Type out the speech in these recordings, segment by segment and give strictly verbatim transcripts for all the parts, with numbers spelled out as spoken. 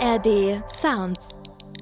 A R D Sounds.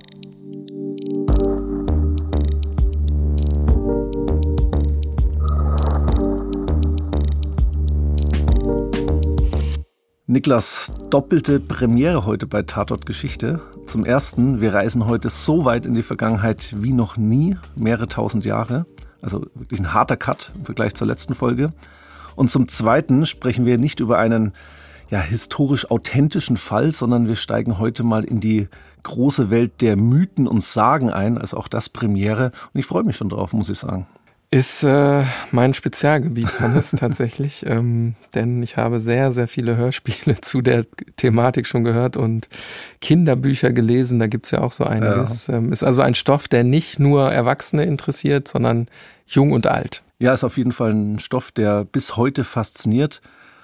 Niklas, doppelte Premiere heute bei Tatort Geschichte. Zum Ersten, wir reisen heute so weit in die Vergangenheit wie noch nie, mehrere tausend Jahre. Also wirklich ein harter Cut im Vergleich zur letzten Folge. Und zum Zweiten sprechen wir nicht über einen ja, historisch authentischen Fall, sondern wir steigen heute mal in die große Welt der Mythen und Sagen ein. Also auch das Premiere. Und ich freue mich schon drauf, muss ich sagen. Ist äh, mein Spezialgebiet, Hannes, tatsächlich. Ähm, denn ich habe sehr, sehr viele Hörspiele zu der Thematik schon gehört und Kinderbücher gelesen. Da gibt's ja auch so einiges. Ja. Ähm, ist also ein Stoff, der nicht nur Erwachsene interessiert, sondern jung und alt. Ja, ist auf jeden Fall ein Stoff, der bis heute fasziniert.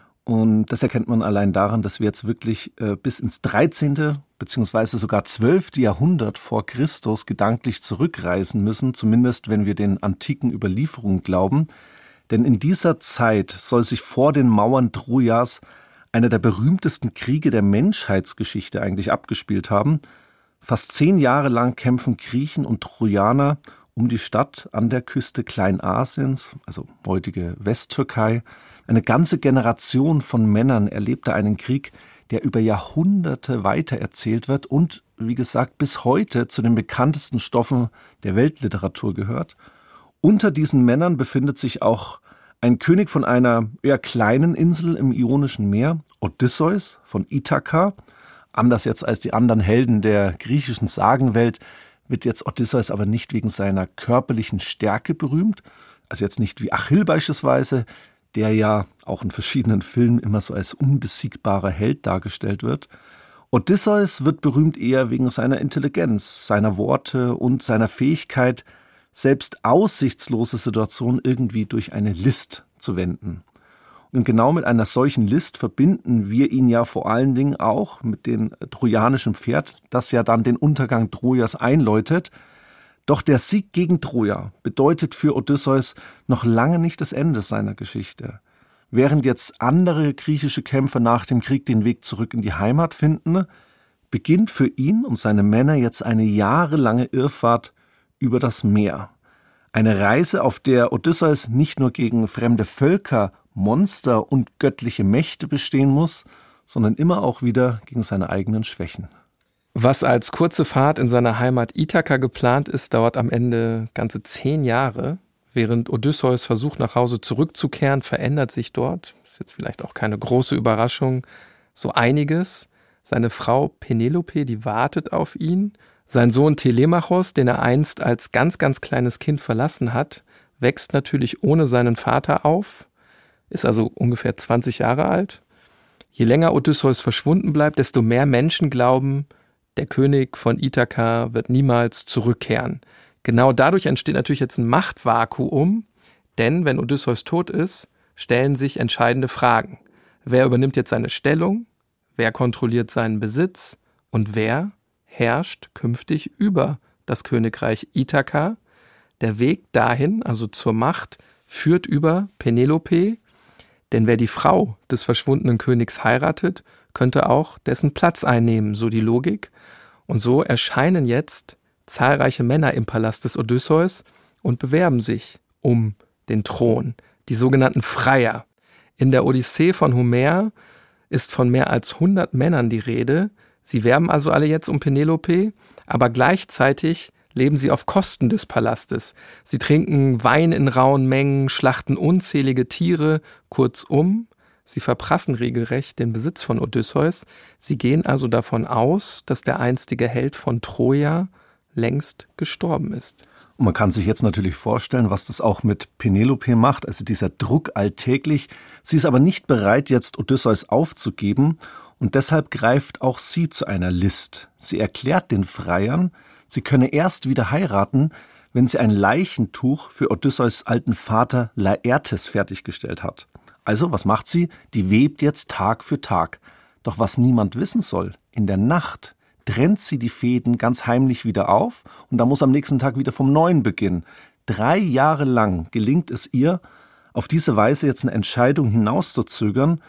Und das erkennt man allein daran, dass wir jetzt wirklich äh, bis ins dreizehnte beziehungsweise sogar zwölfte Jahrhundert vor Christus gedanklich zurückreisen müssen, zumindest wenn wir den antiken Überlieferungen glauben. Denn in dieser Zeit soll sich vor den Mauern Trojas einer der berühmtesten Kriege der Menschheitsgeschichte eigentlich abgespielt haben. Fast zehn Jahre lang kämpfen Griechen und Trojaner um die Stadt an der Küste Kleinasiens, also heutige Westtürkei. Eine ganze Generation von Männern erlebte einen Krieg, der über Jahrhunderte weitererzählt wird und, wie gesagt, bis heute zu den bekanntesten Stoffen der Weltliteratur gehört. Unter diesen Männern befindet sich auch ein König von einer eher kleinen Insel im Ionischen Meer, Odysseus von Ithaka. Anders jetzt als die anderen Helden der griechischen Sagenwelt wird jetzt Odysseus aber nicht wegen seiner körperlichen Stärke berühmt, also jetzt nicht wie Achill beispielsweise, der ja auch in verschiedenen Filmen immer so als unbesiegbarer Held dargestellt wird. Odysseus wird berühmt eher wegen seiner Intelligenz, seiner Worte und seiner Fähigkeit, selbst aussichtslose Situationen irgendwie durch eine List zu wenden. Und genau mit einer solchen List verbinden wir ihn ja vor allen Dingen auch mit dem trojanischen Pferd, das ja dann den Untergang Trojas einläutet. Doch der Sieg gegen Troja bedeutet für Odysseus noch lange nicht das Ende seiner Geschichte. Während jetzt andere griechische Kämpfer nach dem Krieg den Weg zurück in die Heimat finden, beginnt für ihn und seine Männer jetzt eine jahrelange Irrfahrt über das Meer. Eine Reise, auf der Odysseus nicht nur gegen fremde Völker, Monster und göttliche Mächte bestehen muss, sondern immer auch wieder gegen seine eigenen Schwächen. Was als kurze Fahrt in seiner Heimat Ithaka geplant ist, dauert am Ende ganze zehn Jahre. Während Odysseus versucht, nach Hause zurückzukehren, verändert sich dort, ist jetzt vielleicht auch keine große Überraschung, so einiges. Seine Frau Penelope, die wartet auf ihn. Sein Sohn Telemachos, den er einst als ganz, ganz kleines Kind verlassen hat, wächst natürlich ohne seinen Vater auf, ist also ungefähr zwanzig Jahre alt. Je länger Odysseus verschwunden bleibt, desto mehr Menschen glauben, der König von Ithaka wird niemals zurückkehren. Genau dadurch entsteht natürlich jetzt ein Machtvakuum, denn wenn Odysseus tot ist, stellen sich entscheidende Fragen. Wer übernimmt jetzt seine Stellung? Wer kontrolliert seinen Besitz? Und wer herrscht künftig über das Königreich Ithaka? Der Weg dahin, also zur Macht, führt über Penelope, denn wer die Frau des verschwundenen Königs heiratet, könnte auch dessen Platz einnehmen, so die Logik. Und so erscheinen jetzt zahlreiche Männer im Palast des Odysseus und bewerben sich um den Thron, die sogenannten Freier. In der Odyssee von Homer ist von mehr als hundert Männern die Rede. Sie werben also alle jetzt um Penelope, aber gleichzeitig leben sie auf Kosten des Palastes. Sie trinken Wein in rauen Mengen, schlachten unzählige Tiere, kurzum, sie verprassen regelrecht den Besitz von Odysseus. Sie gehen also davon aus, dass der einstige Held von Troja längst gestorben ist. Und man kann sich jetzt natürlich vorstellen, was das auch mit Penelope macht, also dieser Druck alltäglich. Sie ist aber nicht bereit, jetzt Odysseus aufzugeben und deshalb greift auch sie zu einer List. Sie erklärt den Freiern, sie könne erst wieder heiraten, wenn sie ein Leichentuch für Odysseus alten Vater Laertes fertiggestellt hat. Also, was macht sie? Die webt jetzt Tag für Tag. Doch was niemand wissen soll, in der Nacht trennt sie die Fäden ganz heimlich wieder auf und dann muss am nächsten Tag wieder vom Neuen beginnen. Drei Jahre lang gelingt es ihr, auf diese Weise jetzt eine Entscheidung hinauszuzögern,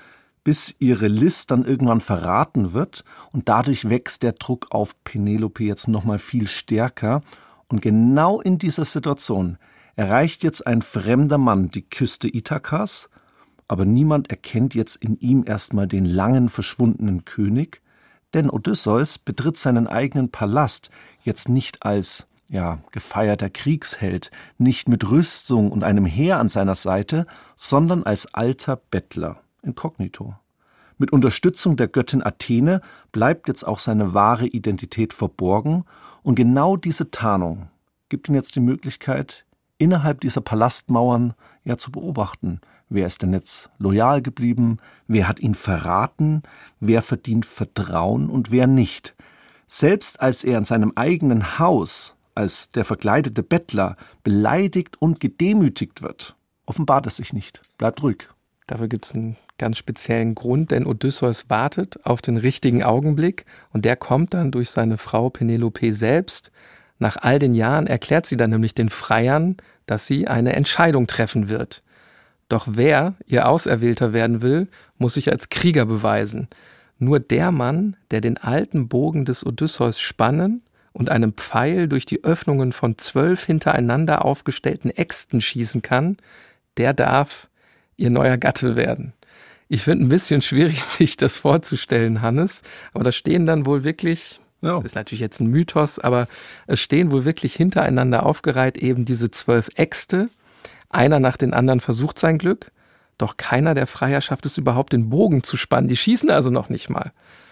bis ihre List dann irgendwann verraten wird und dadurch wächst der Druck auf Penelope jetzt nochmal viel stärker. Und genau in dieser Situation erreicht jetzt ein fremder Mann die Küste Ithakas, aber niemand erkennt jetzt in ihm erstmal den langen verschwundenen König, denn Odysseus betritt seinen eigenen Palast jetzt nicht als ja, gefeierter Kriegsheld, nicht mit Rüstung und einem Heer an seiner Seite, sondern als alter Bettler, inkognito. Mit Unterstützung der Göttin Athene bleibt jetzt auch seine wahre Identität verborgen und genau diese Tarnung gibt ihm jetzt die Möglichkeit, innerhalb dieser Palastmauern ja zu beobachten. Wer ist denn jetzt loyal geblieben? Wer hat ihn verraten? Wer verdient Vertrauen und wer nicht? Selbst als er in seinem eigenen Haus als der verkleidete Bettler beleidigt und gedemütigt wird, offenbart er sich nicht, bleibt ruhig. Dafür gibt es einen ganz speziellen Grund, denn Odysseus wartet auf den richtigen Augenblick und der kommt dann durch seine Frau Penelope selbst. Nach all den Jahren erklärt sie dann nämlich den Freiern, dass sie eine Entscheidung treffen wird. Doch wer ihr Auserwählter werden will, muss sich als Krieger beweisen. Nur der Mann, der den alten Bogen des Odysseus spannen und einen Pfeil durch die Öffnungen von zwölf hintereinander aufgestellten Äxten schießen kann, der darf ihr neuer Gatte werden. Ich finde ein bisschen schwierig, sich das vorzustellen, Hannes, aber da stehen dann wohl wirklich, ja. Das ist natürlich jetzt ein Mythos, aber es stehen wohl wirklich hintereinander aufgereiht eben diese zwölf Äxte. Einer nach den anderen versucht sein Glück, doch keiner der Freier schafft es überhaupt, den Bogen zu spannen. Die schießen also noch nicht mal.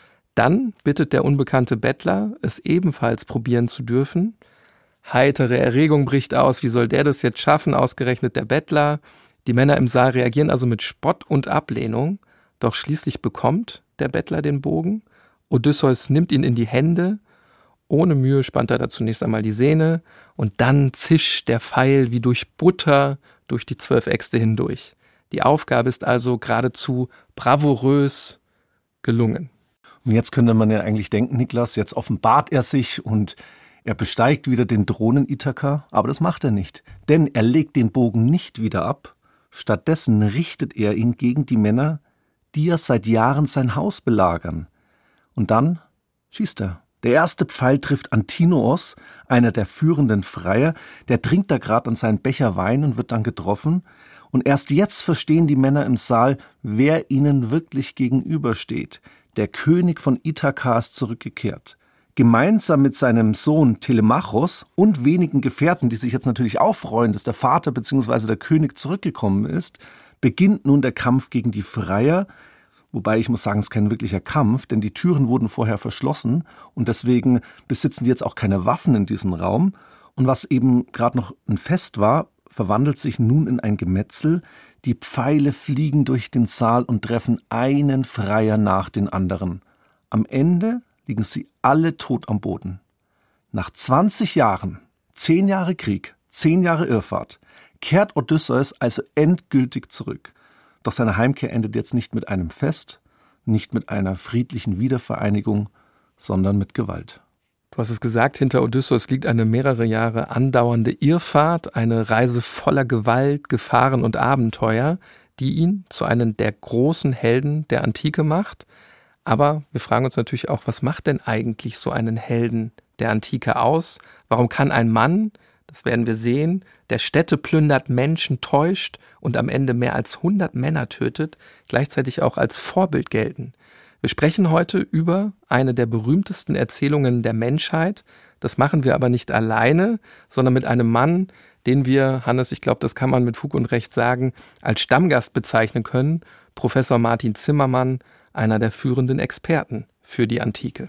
Dann bittet der unbekannte Bettler, es ebenfalls probieren zu dürfen. Heitere Erregung bricht aus. Wie soll der das jetzt schaffen? Ausgerechnet der Bettler. Die Männer im Saal reagieren also mit Spott und Ablehnung. Doch schließlich bekommt der Bettler den Bogen. Odysseus nimmt ihn in die Hände. Ohne Mühe spannt er da zunächst einmal die Sehne. Und dann zischt der Pfeil wie durch Butter durch die zwölf Äxte hindurch. Die Aufgabe ist also geradezu bravourös gelungen. Und jetzt könnte man ja eigentlich denken, Niklas, jetzt offenbart er sich und er besteigt wieder den Thron Ithaka, aber das macht er nicht. Denn er legt den Bogen nicht wieder ab, stattdessen richtet er ihn gegen die Männer, die ja seit Jahren sein Haus belagern. Und dann schießt er. Der erste Pfeil trifft Antinoos, einer der führenden Freier, der trinkt da gerade an seinen Becher Wein und wird dann getroffen. Und erst jetzt verstehen die Männer im Saal, wer ihnen wirklich gegenübersteht. Der König von Ithaka ist zurückgekehrt. Gemeinsam mit seinem Sohn Telemachos und wenigen Gefährten, die sich jetzt natürlich auch freuen, dass der Vater bzw. der König zurückgekommen ist, beginnt nun der Kampf gegen die Freier. Wobei ich muss sagen, es ist kein wirklicher Kampf, denn die Türen wurden vorher verschlossen und deswegen besitzen die jetzt auch keine Waffen in diesem Raum. Und was eben gerade noch ein Fest war, verwandelt sich nun in ein Gemetzel. Die Pfeile fliegen durch den Saal und treffen einen Freier nach den anderen. Am Ende liegen sie alle tot am Boden. Nach zwanzig Jahren, zehn Jahre Krieg, zehn Jahre Irrfahrt, kehrt Odysseus also endgültig zurück. Doch seine Heimkehr endet jetzt nicht mit einem Fest, nicht mit einer friedlichen Wiedervereinigung, sondern mit Gewalt. Du hast es gesagt, hinter Odysseus liegt eine mehrere Jahre andauernde Irrfahrt, eine Reise voller Gewalt, Gefahren und Abenteuer, die ihn zu einem der großen Helden der Antike macht. Aber wir fragen uns natürlich auch, was macht denn eigentlich so einen Helden der Antike aus? Warum kann ein Mann, das werden wir sehen, der Städte plündert, Menschen täuscht und am Ende mehr als hundert Männer tötet, gleichzeitig auch als Vorbild gelten? Wir sprechen heute über eine der berühmtesten Erzählungen der Menschheit. Das machen wir aber nicht alleine, sondern mit einem Mann, den wir, Hannes, ich glaube, das kann man mit Fug und Recht sagen, als Stammgast bezeichnen können, Professor Martin Zimmermann, einer der führenden Experten für die Antike.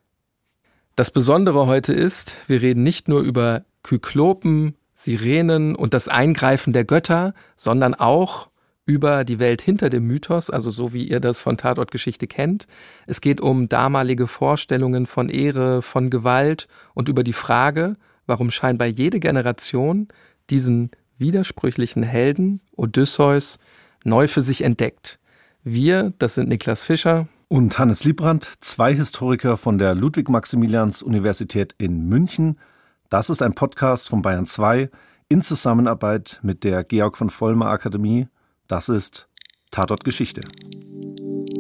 Das Besondere heute ist, wir reden nicht nur über Kyklopen, Sirenen und das Eingreifen der Götter, sondern auch über die Welt hinter dem Mythos, also so wie ihr das von Tatortgeschichte kennt. Es geht um damalige Vorstellungen von Ehre, von Gewalt und über die Frage, warum scheinbar jede Generation diesen widersprüchlichen Helden Odysseus neu für sich entdeckt. Wir, das sind Niklas Fischer und Hannes Liebrandt, zwei Historiker von der Ludwig-Maximilians-Universität in München. Das ist ein Podcast von Bayern zwei in Zusammenarbeit mit der Georg von Vollmer Akademie. Das ist Tatort Geschichte.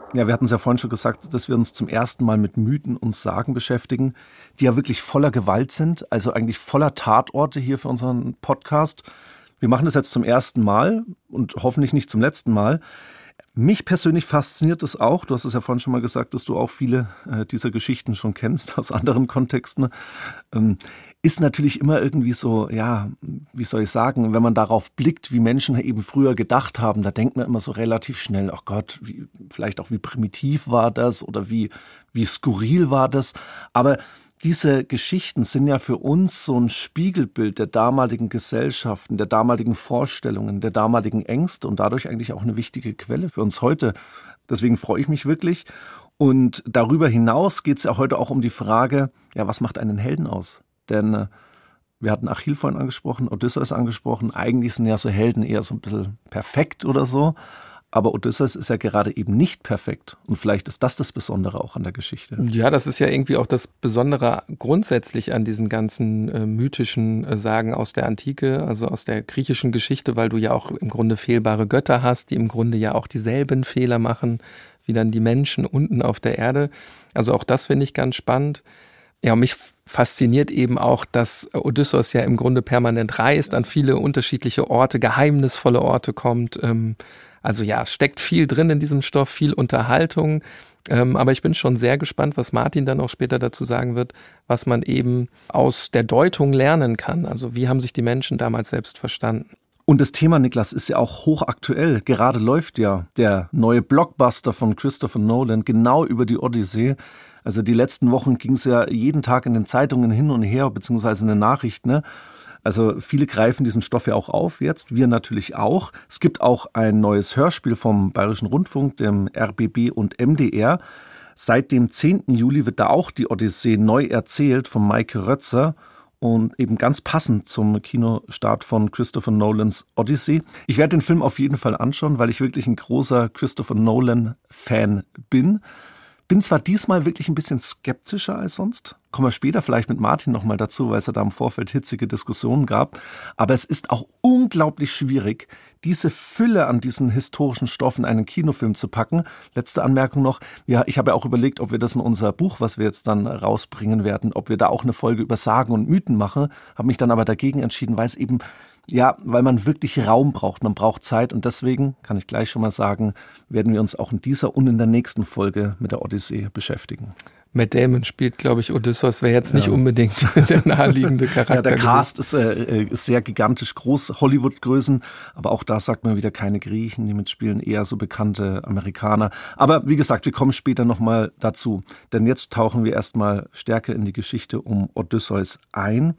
Ja, wir hatten es ja vorhin schon gesagt, dass wir uns zum ersten Mal mit Mythen und Sagen beschäftigen, die ja wirklich voller Gewalt sind, also eigentlich voller Tatorte hier für unseren Podcast. Wir machen das jetzt zum ersten Mal und hoffentlich nicht zum letzten Mal. Mich persönlich fasziniert es auch, du hast es ja vorhin schon mal gesagt, dass du auch viele äh, dieser Geschichten schon kennst aus anderen Kontexten, ähm, ist natürlich immer irgendwie so, ja, wie soll ich sagen, wenn man darauf blickt, wie Menschen eben früher gedacht haben, da denkt man immer so relativ schnell, ach Gott, wie, vielleicht auch wie primitiv war das oder wie, wie skurril war das, aber diese Geschichten sind ja für uns so ein Spiegelbild der damaligen Gesellschaften, der damaligen Vorstellungen, der damaligen Ängste und dadurch eigentlich auch eine wichtige Quelle für uns heute. Deswegen freue ich mich wirklich. Und darüber hinaus geht es ja heute auch um die Frage, ja, was macht einen Helden aus? Denn äh, wir hatten Achill vorhin angesprochen, Odysseus angesprochen. Eigentlich sind ja so Helden eher so ein bisschen perfekt oder so. Aber Odysseus ist ja gerade eben nicht perfekt. Und vielleicht ist das das Besondere auch an der Geschichte. Ja, das ist ja irgendwie auch das Besondere grundsätzlich an diesen ganzen äh, mythischen äh, Sagen aus der Antike, also aus der griechischen Geschichte, weil du ja auch im Grunde fehlbare Götter hast, die im Grunde ja auch dieselben Fehler machen, wie dann die Menschen unten auf der Erde. Also auch das finde ich ganz spannend. Ja, und mich fasziniert eben auch, dass Odysseus ja im Grunde permanent reist, an viele unterschiedliche Orte, geheimnisvolle Orte kommt. Ähm, also ja, es steckt viel drin in diesem Stoff, viel Unterhaltung. Ähm, aber ich bin schon sehr gespannt, was Martin dann auch später dazu sagen wird, was man eben aus der Deutung lernen kann. Also wie haben sich die Menschen damals selbst verstanden? Und das Thema, Niklas, ist ja auch hochaktuell. Gerade läuft ja der neue Blockbuster von Christopher Nolan genau über die Odyssee. Also die letzten Wochen ging es ja jeden Tag in den Zeitungen hin und her, beziehungsweise in den Nachrichten. Ne? Also viele greifen diesen Stoff ja auch auf jetzt, wir natürlich auch. Es gibt auch ein neues Hörspiel vom Bayerischen Rundfunk, dem R B B und M D R. Seit dem zehnten Juli wird da auch die Odyssee neu erzählt von Maike Rötzer. Und eben ganz passend zum Kinostart von Christopher Nolans Odyssey. Ich werde den Film auf jeden Fall anschauen, weil ich wirklich ein großer Christopher Nolan-Fan bin. Bin zwar diesmal wirklich ein bisschen skeptischer als sonst, kommen wir später vielleicht mit Martin nochmal dazu, weil es ja da im Vorfeld hitzige Diskussionen gab, aber es ist auch unglaublich schwierig, diese Fülle an diesen historischen Stoffen in einen Kinofilm zu packen. Letzte Anmerkung noch, ja, ich habe ja auch überlegt, ob wir das in unser Buch, was wir jetzt dann rausbringen werden, ob wir da auch eine Folge über Sagen und Mythen machen, habe mich dann aber dagegen entschieden, weil es eben Ja, weil man wirklich Raum braucht, man braucht Zeit und deswegen, kann ich gleich schon mal sagen, werden wir uns auch in dieser und in der nächsten Folge mit der Odyssee beschäftigen. Matt Damon spielt, glaube ich, Odysseus, wäre jetzt nicht ja. unbedingt der naheliegende Charakter. Ja, der Cast ist, äh, ist sehr gigantisch groß, Hollywood-Größen, aber auch da sagt man wieder keine Griechen, die mitspielen, eher so bekannte Amerikaner. Aber wie gesagt, wir kommen später nochmal dazu, denn jetzt tauchen wir erstmal stärker in die Geschichte um Odysseus ein.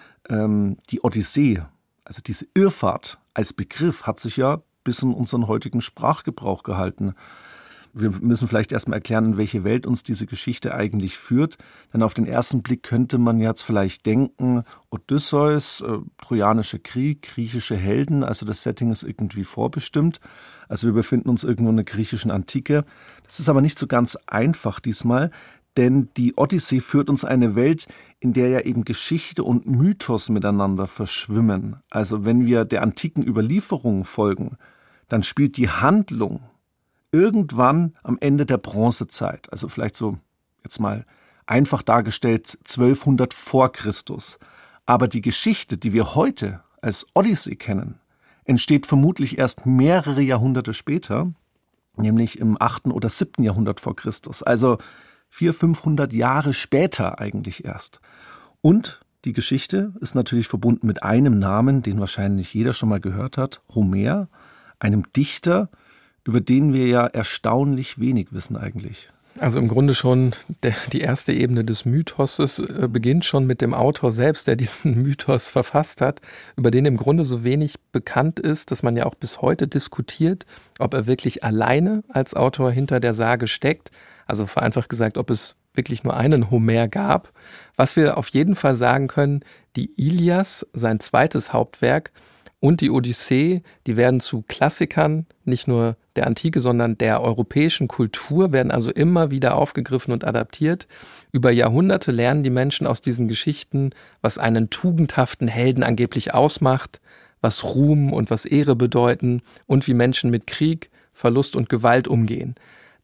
Ähm, die Odyssee, also diese Irrfahrt als Begriff hat sich ja bis in unseren heutigen Sprachgebrauch gehalten. Wir müssen vielleicht erstmal erklären, in welche Welt uns diese Geschichte eigentlich führt. Denn auf den ersten Blick könnte man jetzt vielleicht denken, Odysseus, äh, Trojanischer Krieg, griechische Helden, also das Setting ist irgendwie vorbestimmt. Also wir befinden uns irgendwo in der griechischen Antike. Das ist aber nicht so ganz einfach diesmal, denn die Odyssee führt uns eine Welt, in der ja eben Geschichte und Mythos miteinander verschwimmen. Also wenn wir der antiken Überlieferung folgen, dann spielt die Handlung irgendwann am Ende der Bronzezeit, also vielleicht so jetzt mal einfach dargestellt zwölfhundert vor Christus. Aber die Geschichte, die wir heute als Odyssee kennen, entsteht vermutlich erst mehrere Jahrhunderte später, nämlich im achten oder siebten Jahrhundert vor Christus. Also vierhundert, fünfhundert Jahre später eigentlich erst. Und die Geschichte ist natürlich verbunden mit einem Namen, den wahrscheinlich jeder schon mal gehört hat, Homer, einem Dichter, über den wir ja erstaunlich wenig wissen eigentlich. Also im Grunde schon der, die erste Ebene des Mythoses äh, beginnt schon mit dem Autor selbst, der diesen Mythos verfasst hat, über den im Grunde so wenig bekannt ist, dass man ja auch bis heute diskutiert, ob er wirklich alleine als Autor hinter der Sage steckt. Also vereinfacht gesagt, ob es wirklich nur einen Homer gab. Was wir auf jeden Fall sagen können, die Ilias, sein zweites Hauptwerk, und die Odyssee, die werden zu Klassikern, nicht nur der Antike, sondern der europäischen Kultur, werden also immer wieder aufgegriffen und adaptiert. Über Jahrhunderte lernen die Menschen aus diesen Geschichten, was einen tugendhaften Helden angeblich ausmacht, was Ruhm und was Ehre bedeuten und wie Menschen mit Krieg, Verlust und Gewalt umgehen.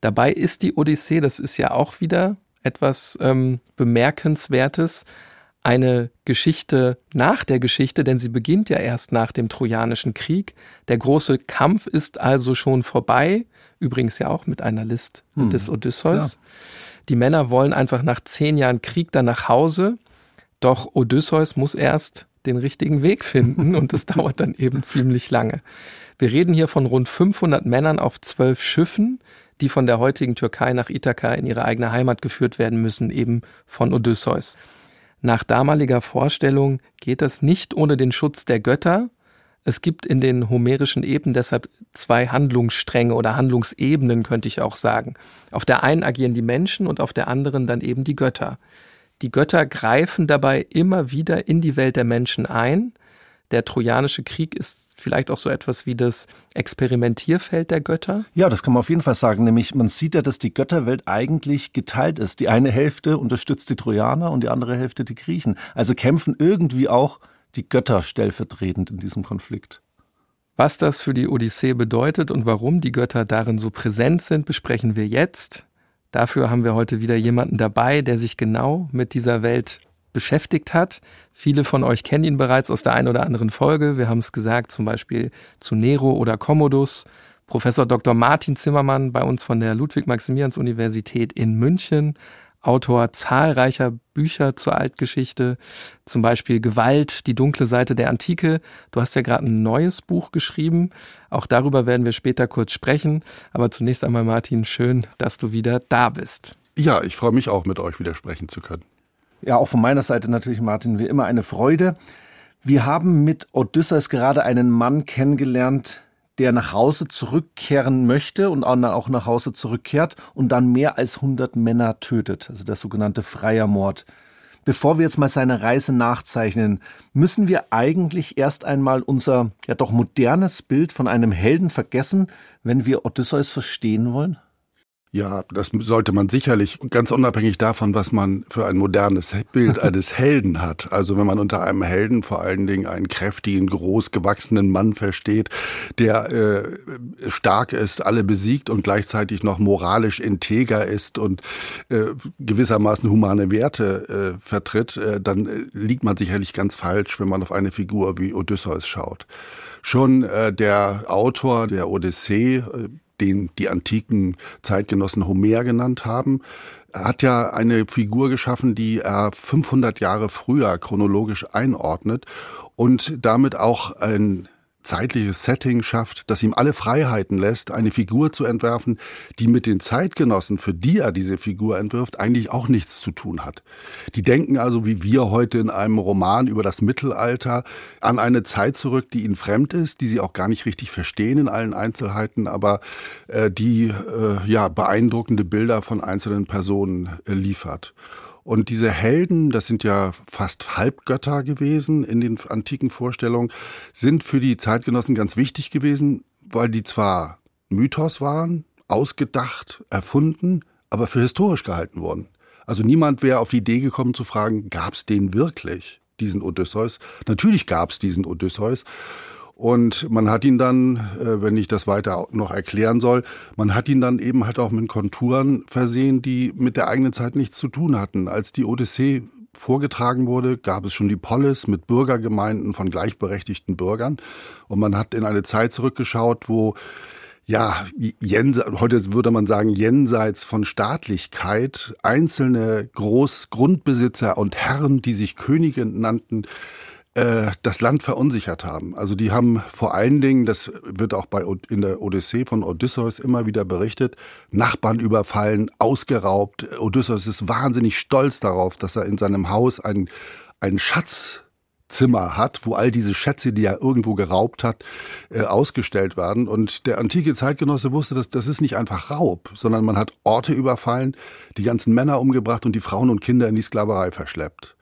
Dabei ist die Odyssee, das ist ja auch wieder etwas ähm, Bemerkenswertes, eine Geschichte nach der Geschichte, denn sie beginnt ja erst nach dem Trojanischen Krieg. Der große Kampf ist also schon vorbei, übrigens ja auch mit einer List hm. des Odysseus. Ja. Die Männer wollen einfach nach zehn Jahren Krieg dann nach Hause, doch Odysseus muss erst den richtigen Weg finden und das dauert dann eben ziemlich lange. Wir reden hier von rund fünfhundert Männern auf zwölf Schiffen, die von der heutigen Türkei nach Ithaka in ihre eigene Heimat geführt werden müssen, eben von Odysseus. Nach damaliger Vorstellung geht das nicht ohne den Schutz der Götter. Es gibt in den homerischen Epen deshalb zwei Handlungsstränge oder Handlungsebenen, könnte ich auch sagen. Auf der einen agieren die Menschen und auf der anderen dann eben die Götter. Die Götter greifen dabei immer wieder in die Welt der Menschen ein. Der Trojanische Krieg ist vielleicht auch so etwas wie das Experimentierfeld der Götter? Ja, das kann man auf jeden Fall sagen. Nämlich man sieht ja, dass die Götterwelt eigentlich geteilt ist. Die eine Hälfte unterstützt die Trojaner und die andere Hälfte die Griechen. Also kämpfen irgendwie auch die Götter stellvertretend in diesem Konflikt. Was das für die Odyssee bedeutet und warum die Götter darin so präsent sind, besprechen wir jetzt. Dafür haben wir heute wieder jemanden dabei, der sich genau mit dieser Welt beschäftigt hat. Viele von euch kennen ihn bereits aus der einen oder anderen Folge. Wir haben es gesagt, zum Beispiel zu Nero oder Commodus. Professor Doktor Martin Zimmermann bei uns von der Ludwig-Maximilians-Universität in München. Autor zahlreicher Bücher zur Altgeschichte, zum Beispiel Gewalt, die dunkle Seite der Antike. Du hast ja gerade ein neues Buch geschrieben. Auch darüber werden wir später kurz sprechen. Aber zunächst einmal, Martin, schön, dass du wieder da bist. Ja, ich freue mich auch, mit euch wieder sprechen zu können. Ja, auch von meiner Seite natürlich, Martin, wie immer eine Freude. Wir haben mit Odysseus gerade einen Mann kennengelernt, der nach Hause zurückkehren möchte und auch nach Hause zurückkehrt und dann mehr als hundert Männer tötet, also der sogenannte Freiermord. Bevor wir jetzt mal seine Reise nachzeichnen, müssen wir eigentlich erst einmal unser ja doch modernes Bild von einem Helden vergessen, wenn wir Odysseus verstehen wollen? Ja, das sollte man sicherlich, ganz unabhängig davon, was man für ein modernes Bild eines Helden hat. Also wenn man unter einem Helden vor allen Dingen einen kräftigen, groß gewachsenen Mann versteht, der äh, stark ist, alle besiegt und gleichzeitig noch moralisch integer ist und äh, gewissermaßen humane Werte äh, vertritt, äh, dann äh, liegt man sicherlich ganz falsch, wenn man auf eine Figur wie Odysseus schaut. Schon äh, der Autor der Odyssee, äh, den die antiken Zeitgenossen Homer genannt haben, hat ja eine Figur geschaffen, die er fünfhundert Jahre früher chronologisch einordnet und damit auch ein zeitliches Setting schafft, das ihm alle Freiheiten lässt, eine Figur zu entwerfen, die mit den Zeitgenossen, für die er diese Figur entwirft, eigentlich auch nichts zu tun hat. Die denken also, wie wir heute in einem Roman über das Mittelalter, an eine Zeit zurück, die ihnen fremd ist, die sie auch gar nicht richtig verstehen in allen Einzelheiten, aber äh, die äh, ja beeindruckende Bilder von einzelnen Personen äh, liefert. Und diese Helden, das sind ja fast Halbgötter gewesen in den antiken Vorstellungen, sind für die Zeitgenossen ganz wichtig gewesen, weil die zwar Mythos waren, ausgedacht, erfunden, aber für historisch gehalten wurden. Also niemand wäre auf die Idee gekommen zu fragen, gab es den wirklich, diesen Odysseus? Natürlich gab es diesen Odysseus. Und man hat ihn dann, wenn ich das weiter noch erklären soll, man hat ihn dann eben halt auch mit Konturen versehen, die mit der eigenen Zeit nichts zu tun hatten. Als die Odyssee vorgetragen wurde, gab es schon die Polis mit Bürgergemeinden von gleichberechtigten Bürgern. Und man hat in eine Zeit zurückgeschaut, wo, ja, jenseits, heute würde man sagen, jenseits von Staatlichkeit, einzelne Großgrundbesitzer und Herren, die sich Könige nannten, das Land verunsichert haben. Also die haben vor allen Dingen, das wird auch bei in der Odyssee von Odysseus immer wieder berichtet, Nachbarn überfallen, ausgeraubt. Odysseus ist wahnsinnig stolz darauf, dass er in seinem Haus ein, ein Schatzzimmer hat, wo all diese Schätze, die er irgendwo geraubt hat, äh, ausgestellt werden. Und der antike Zeitgenosse wusste, dass das ist nicht einfach Raub, sondern man hat Orte überfallen, die ganzen Männer umgebracht und die Frauen und Kinder in die Sklaverei verschleppt.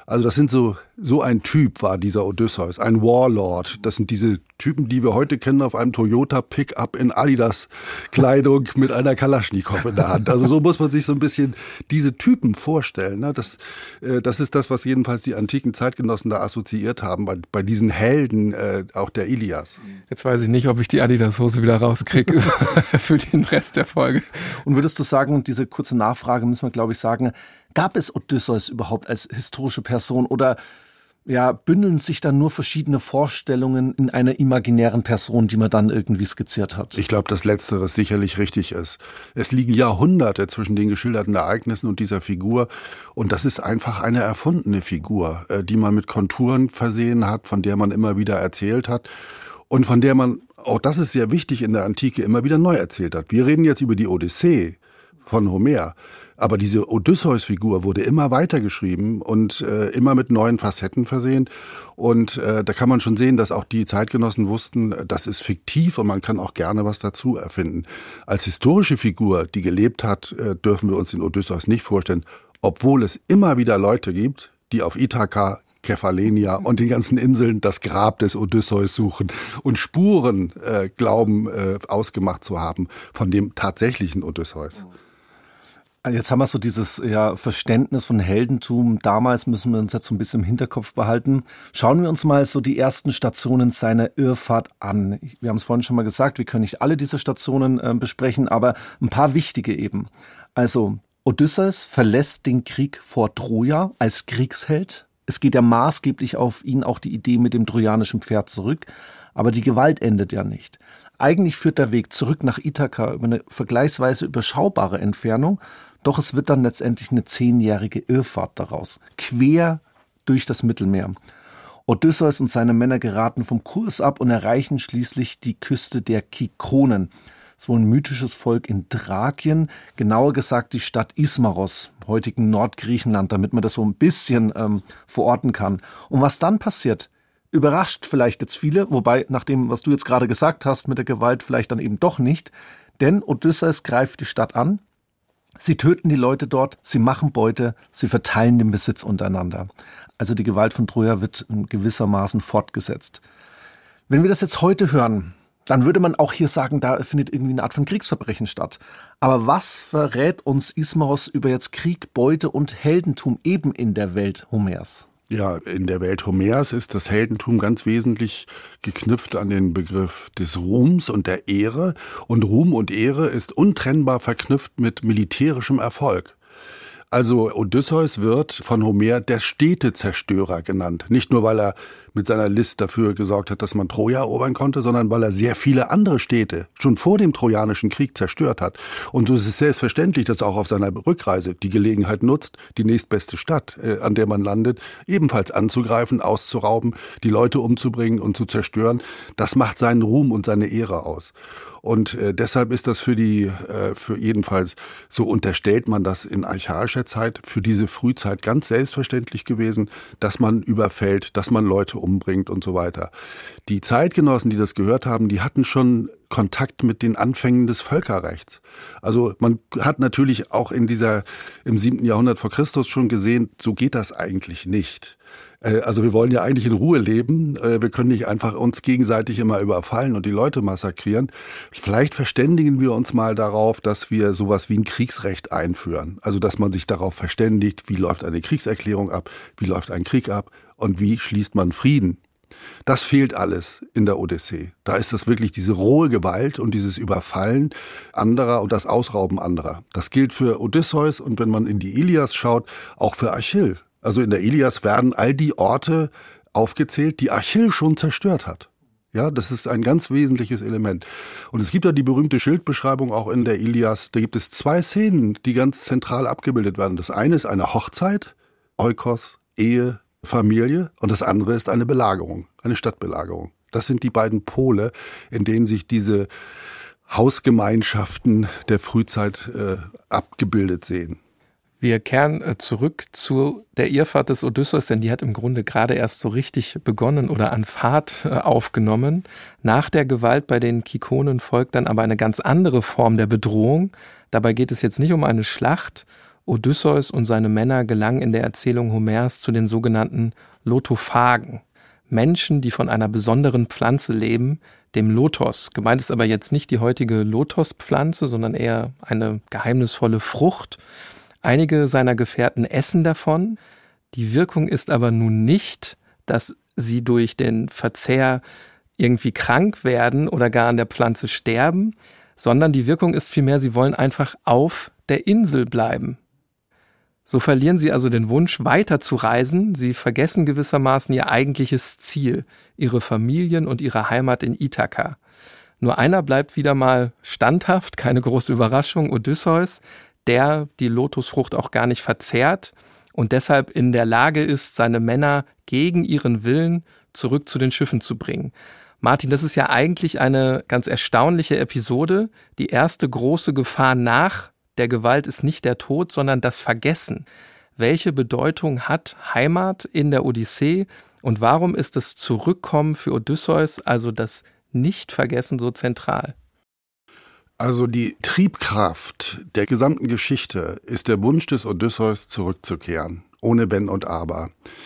Also das sind so, so ein Typ war dieser Odysseus, ein Warlord. Das sind diese Typen, die wir heute kennen auf einem Toyota Pickup in Adidas Kleidung mit einer Kalaschnikow in der Hand. Also so muss man sich so ein bisschen diese Typen vorstellen. Ne? Das, äh, das ist das, was jedenfalls die antiken Zeitgenossen da assoziiert haben, bei, bei diesen Helden, äh, auch der Ilias. Jetzt weiß ich nicht, ob ich die Adidas-Hose wieder rauskriege für den Rest der Folge. Und würdest du sagen, diese kurze Nachfrage müssen wir, glaube ich, sagen, gab es Odysseus überhaupt als historische Person oder ja, bündeln sich dann nur verschiedene Vorstellungen in einer imaginären Person, die man dann irgendwie skizziert hat? Ich glaube, dass Letzteres sicherlich richtig ist. Es liegen Jahrhunderte zwischen den geschilderten Ereignissen und dieser Figur und das ist einfach eine erfundene Figur, die man mit Konturen versehen hat, von der man immer wieder erzählt hat und von der man, auch das ist sehr wichtig in der Antike, immer wieder neu erzählt hat. Wir reden jetzt über die Odyssee von Homer. Aber diese Odysseus-Figur wurde immer weitergeschrieben und äh, immer mit neuen Facetten versehen. Und äh, da kann man schon sehen, dass auch die Zeitgenossen wussten, das ist fiktiv und man kann auch gerne was dazu erfinden. Als historische Figur, die gelebt hat, äh, dürfen wir uns den Odysseus nicht vorstellen, obwohl es immer wieder Leute gibt, die auf Ithaka, Kephalenia und den ganzen Inseln das Grab des Odysseus suchen und Spuren äh, glauben, äh, ausgemacht zu haben von dem tatsächlichen Odysseus. Jetzt haben wir so dieses ja, Verständnis von Heldentum. Damals müssen wir uns jetzt so ein bisschen im Hinterkopf behalten. Schauen wir uns mal so die ersten Stationen seiner Irrfahrt an. Wir haben es vorhin schon mal gesagt, wir können nicht alle diese Stationen äh, besprechen, aber ein paar wichtige eben. Also Odysseus verlässt den Krieg vor Troja als Kriegsheld. Es geht ja maßgeblich auf ihn auch die Idee mit dem trojanischen Pferd zurück. Aber die Gewalt endet ja nicht. Eigentlich führt der Weg zurück nach Ithaka über eine vergleichsweise überschaubare Entfernung. Doch es wird dann letztendlich eine zehnjährige Irrfahrt daraus, quer durch das Mittelmeer. Odysseus und seine Männer geraten vom Kurs ab und erreichen schließlich die Küste der Kikonen. Das ist wohl ein mythisches Volk in Thrakien, genauer gesagt die Stadt Ismaros, im heutigen Nordgriechenland, damit man das so ein bisschen ähm, verorten kann. Und was dann passiert, überrascht vielleicht jetzt viele, wobei nach dem, was du jetzt gerade gesagt hast, mit der Gewalt vielleicht dann eben doch nicht, denn Odysseus greift die Stadt an. Sie töten die Leute dort, sie machen Beute, sie verteilen den Besitz untereinander. Also die Gewalt von Troja wird gewissermaßen fortgesetzt. Wenn wir das jetzt heute hören, dann würde man auch hier sagen, da findet irgendwie eine Art von Kriegsverbrechen statt. Aber was verrät uns Ismaros über jetzt Krieg, Beute und Heldentum eben in der Welt Homers? Ja, in der Welt Homers ist das Heldentum ganz wesentlich geknüpft an den Begriff des Ruhms und der Ehre. Und Ruhm und Ehre ist untrennbar verknüpft mit militärischem Erfolg. Also Odysseus wird von Homer der Städtezerstörer genannt. Nicht nur, weil er mit seiner List dafür gesorgt hat, dass man Troja erobern konnte, sondern weil er sehr viele andere Städte schon vor dem Trojanischen Krieg zerstört hat. Und so ist es selbstverständlich, dass er auch auf seiner Rückreise die Gelegenheit nutzt, die nächstbeste Stadt, äh, an der man landet, ebenfalls anzugreifen, auszurauben, die Leute umzubringen und zu zerstören. Das macht seinen Ruhm und seine Ehre aus. Und äh, deshalb ist das für die, äh, für jedenfalls, so unterstellt man das in archaischer Zeit, für diese Frühzeit ganz selbstverständlich gewesen, dass man überfällt, dass man Leute umbringt und so weiter. Die Zeitgenossen, die das gehört haben, die hatten schon Kontakt mit den Anfängen des Völkerrechts. Also man hat natürlich auch in dieser, im siebten Jahrhundert vor Christus schon gesehen, so geht das eigentlich nicht. Also wir wollen ja eigentlich in Ruhe leben. Wir können nicht einfach uns gegenseitig immer überfallen und die Leute massakrieren. Vielleicht verständigen wir uns mal darauf, dass wir sowas wie ein Kriegsrecht einführen. Also dass man sich darauf verständigt, wie läuft eine Kriegserklärung ab, wie läuft ein Krieg ab und wie schließt man Frieden. Das fehlt alles in der Odyssee. Da ist das wirklich diese rohe Gewalt und dieses Überfallen anderer und das Ausrauben anderer. Das gilt für Odysseus und wenn man in die Ilias schaut, auch für Achill. Also in der Ilias werden all die Orte aufgezählt, die Achill schon zerstört hat. Ja, das ist ein ganz wesentliches Element. Und es gibt ja die berühmte Schildbeschreibung auch in der Ilias. Da gibt es zwei Szenen, die ganz zentral abgebildet werden. Das eine ist eine Hochzeit, Oikos, Ehe, Familie. Und das andere ist eine Belagerung, eine Stadtbelagerung. Das sind die beiden Pole, in denen sich diese Hausgemeinschaften der Frühzeit äh, abgebildet sehen. Wir kehren zurück zu der Irrfahrt des Odysseus, denn die hat im Grunde gerade erst so richtig begonnen oder an Fahrt aufgenommen. Nach der Gewalt bei den Kikonen folgt dann aber eine ganz andere Form der Bedrohung. Dabei geht es jetzt nicht um eine Schlacht Odysseus und seine Männer gelangen in der Erzählung Homers zu den sogenannten Lotophagen. Menschen, die von einer besonderen Pflanze leben, dem Lotos. Gemeint ist aber jetzt nicht die heutige Lotospflanze, sondern eher eine geheimnisvolle Frucht. Einige seiner Gefährten essen davon. Die Wirkung ist aber nun nicht, dass sie durch den Verzehr irgendwie krank werden oder gar an der Pflanze sterben, sondern die Wirkung ist vielmehr, sie wollen einfach auf der Insel bleiben. So verlieren sie also den Wunsch, weiter zu reisen. Sie vergessen gewissermaßen ihr eigentliches Ziel, ihre Familien und ihre Heimat in Ithaka. Nur einer bleibt wieder mal standhaft, keine große Überraschung, Odysseus, der die Lotusfrucht auch gar nicht verzehrt und deshalb in der Lage ist, seine Männer gegen ihren Willen zurück zu den Schiffen zu bringen. Martin, das ist ja eigentlich eine ganz erstaunliche Episode. Die erste große Gefahr nach der Gewalt ist nicht der Tod, sondern das Vergessen. Welche Bedeutung hat Heimat in der Odyssee und warum ist das Zurückkommen für Odysseus, also das Nicht-Vergessen, so zentral? Also die Triebkraft der gesamten Geschichte ist der Wunsch des Odysseus, zurückzukehren, ohne Wenn und Aber.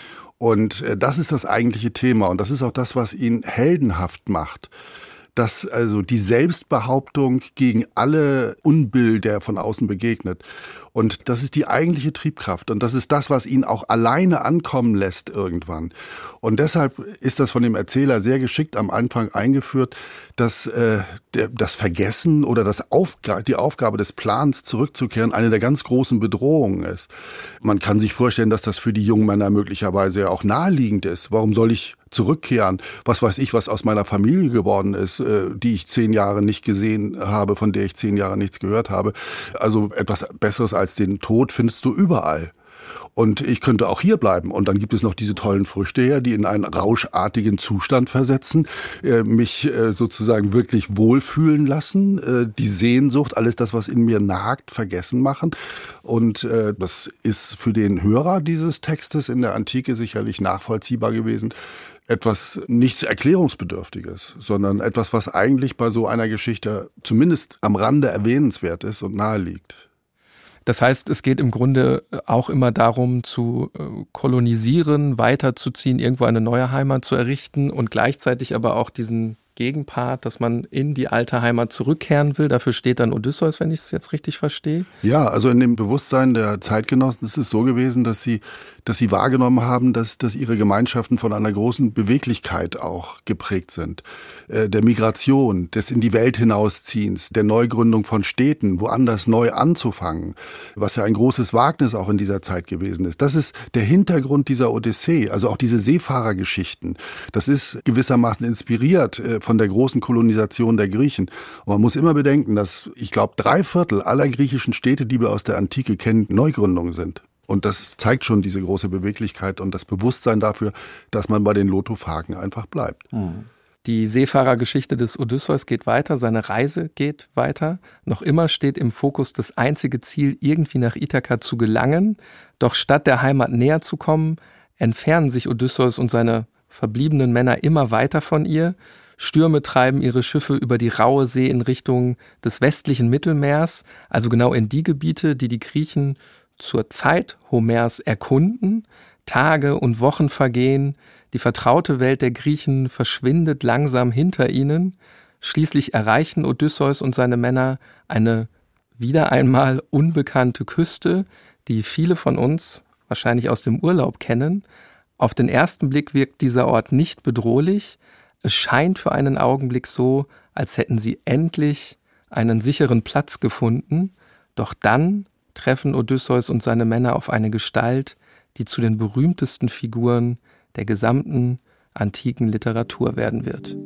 Und das ist das eigentliche Thema und das ist auch das, was ihn heldenhaft macht. Dass also die Selbstbehauptung gegen alle Unbill, der von außen begegnet. Und das ist die eigentliche Triebkraft. Und das ist das, was ihn auch alleine ankommen lässt irgendwann. Und deshalb ist das von dem Erzähler sehr geschickt am Anfang eingeführt, dass äh, der, das Vergessen oder das Aufga- die Aufgabe des Plans zurückzukehren eine der ganz großen Bedrohungen ist. Man kann sich vorstellen, dass das für die jungen Männer möglicherweise auch naheliegend ist. Warum soll ich zurückkehren? Was weiß ich, was aus meiner Familie geworden ist, äh, die ich zehn Jahre nicht gesehen habe, von der ich zehn Jahre nichts gehört habe. Also etwas Besseres als den Tod findest du überall. Und ich könnte auch hier bleiben. Und dann gibt es noch diese tollen Früchte her, die in einen rauschartigen Zustand versetzen, äh, mich äh, sozusagen wirklich wohlfühlen lassen, äh, die Sehnsucht, alles das, was in mir nagt, vergessen machen. Und äh, das ist für den Hörer dieses Textes in der Antike sicherlich nachvollziehbar gewesen. Etwas nichts Erklärungsbedürftiges, sondern etwas, was eigentlich bei so einer Geschichte zumindest am Rande erwähnenswert ist und naheliegt. Das heißt, es geht im Grunde auch immer darum, zu kolonisieren, weiterzuziehen, irgendwo eine neue Heimat zu errichten und gleichzeitig aber auch diesen Gegenpart, dass man in die alte Heimat zurückkehren will. Dafür steht dann Odysseus, wenn ich es jetzt richtig verstehe. Ja, also in dem Bewusstsein der Zeitgenossen ist es so gewesen, dass sie, dass sie wahrgenommen haben, dass, dass ihre Gemeinschaften von einer großen Beweglichkeit auch geprägt sind. Äh, der Migration, des in die Welt hinausziehens, der Neugründung von Städten, woanders neu anzufangen, was ja ein großes Wagnis auch in dieser Zeit gewesen ist. Das ist der Hintergrund dieser Odyssee, also auch diese Seefahrergeschichten. Das ist gewissermaßen inspiriert äh, von der großen Kolonisation der Griechen. Und man muss immer bedenken, dass, ich glaube, drei Viertel aller griechischen Städte, die wir aus der Antike kennen, Neugründungen sind. Und das zeigt schon diese große Beweglichkeit und das Bewusstsein dafür, dass man bei den Lotophagen einfach bleibt. Mhm. Die Seefahrergeschichte des Odysseus geht weiter, seine Reise geht weiter. Noch immer steht im Fokus das einzige Ziel, irgendwie nach Ithaka zu gelangen. Doch statt der Heimat näher zu kommen, entfernen sich Odysseus und seine verbliebenen Männer immer weiter von ihr. Stürme treiben ihre Schiffe über die raue See in Richtung des westlichen Mittelmeers, also genau in die Gebiete, die die Griechen zur Zeit Homers erkunden. Tage und Wochen vergehen, die vertraute Welt der Griechen verschwindet langsam hinter ihnen. Schließlich erreichen Odysseus und seine Männer eine wieder einmal unbekannte Küste, die viele von uns wahrscheinlich aus dem Urlaub kennen. Auf den ersten Blick wirkt dieser Ort nicht bedrohlich. Es scheint für einen Augenblick so, als hätten sie endlich einen sicheren Platz gefunden. Doch dann treffen Odysseus und seine Männer auf eine Gestalt, die zu den berühmtesten Figuren der gesamten antiken Literatur werden wird.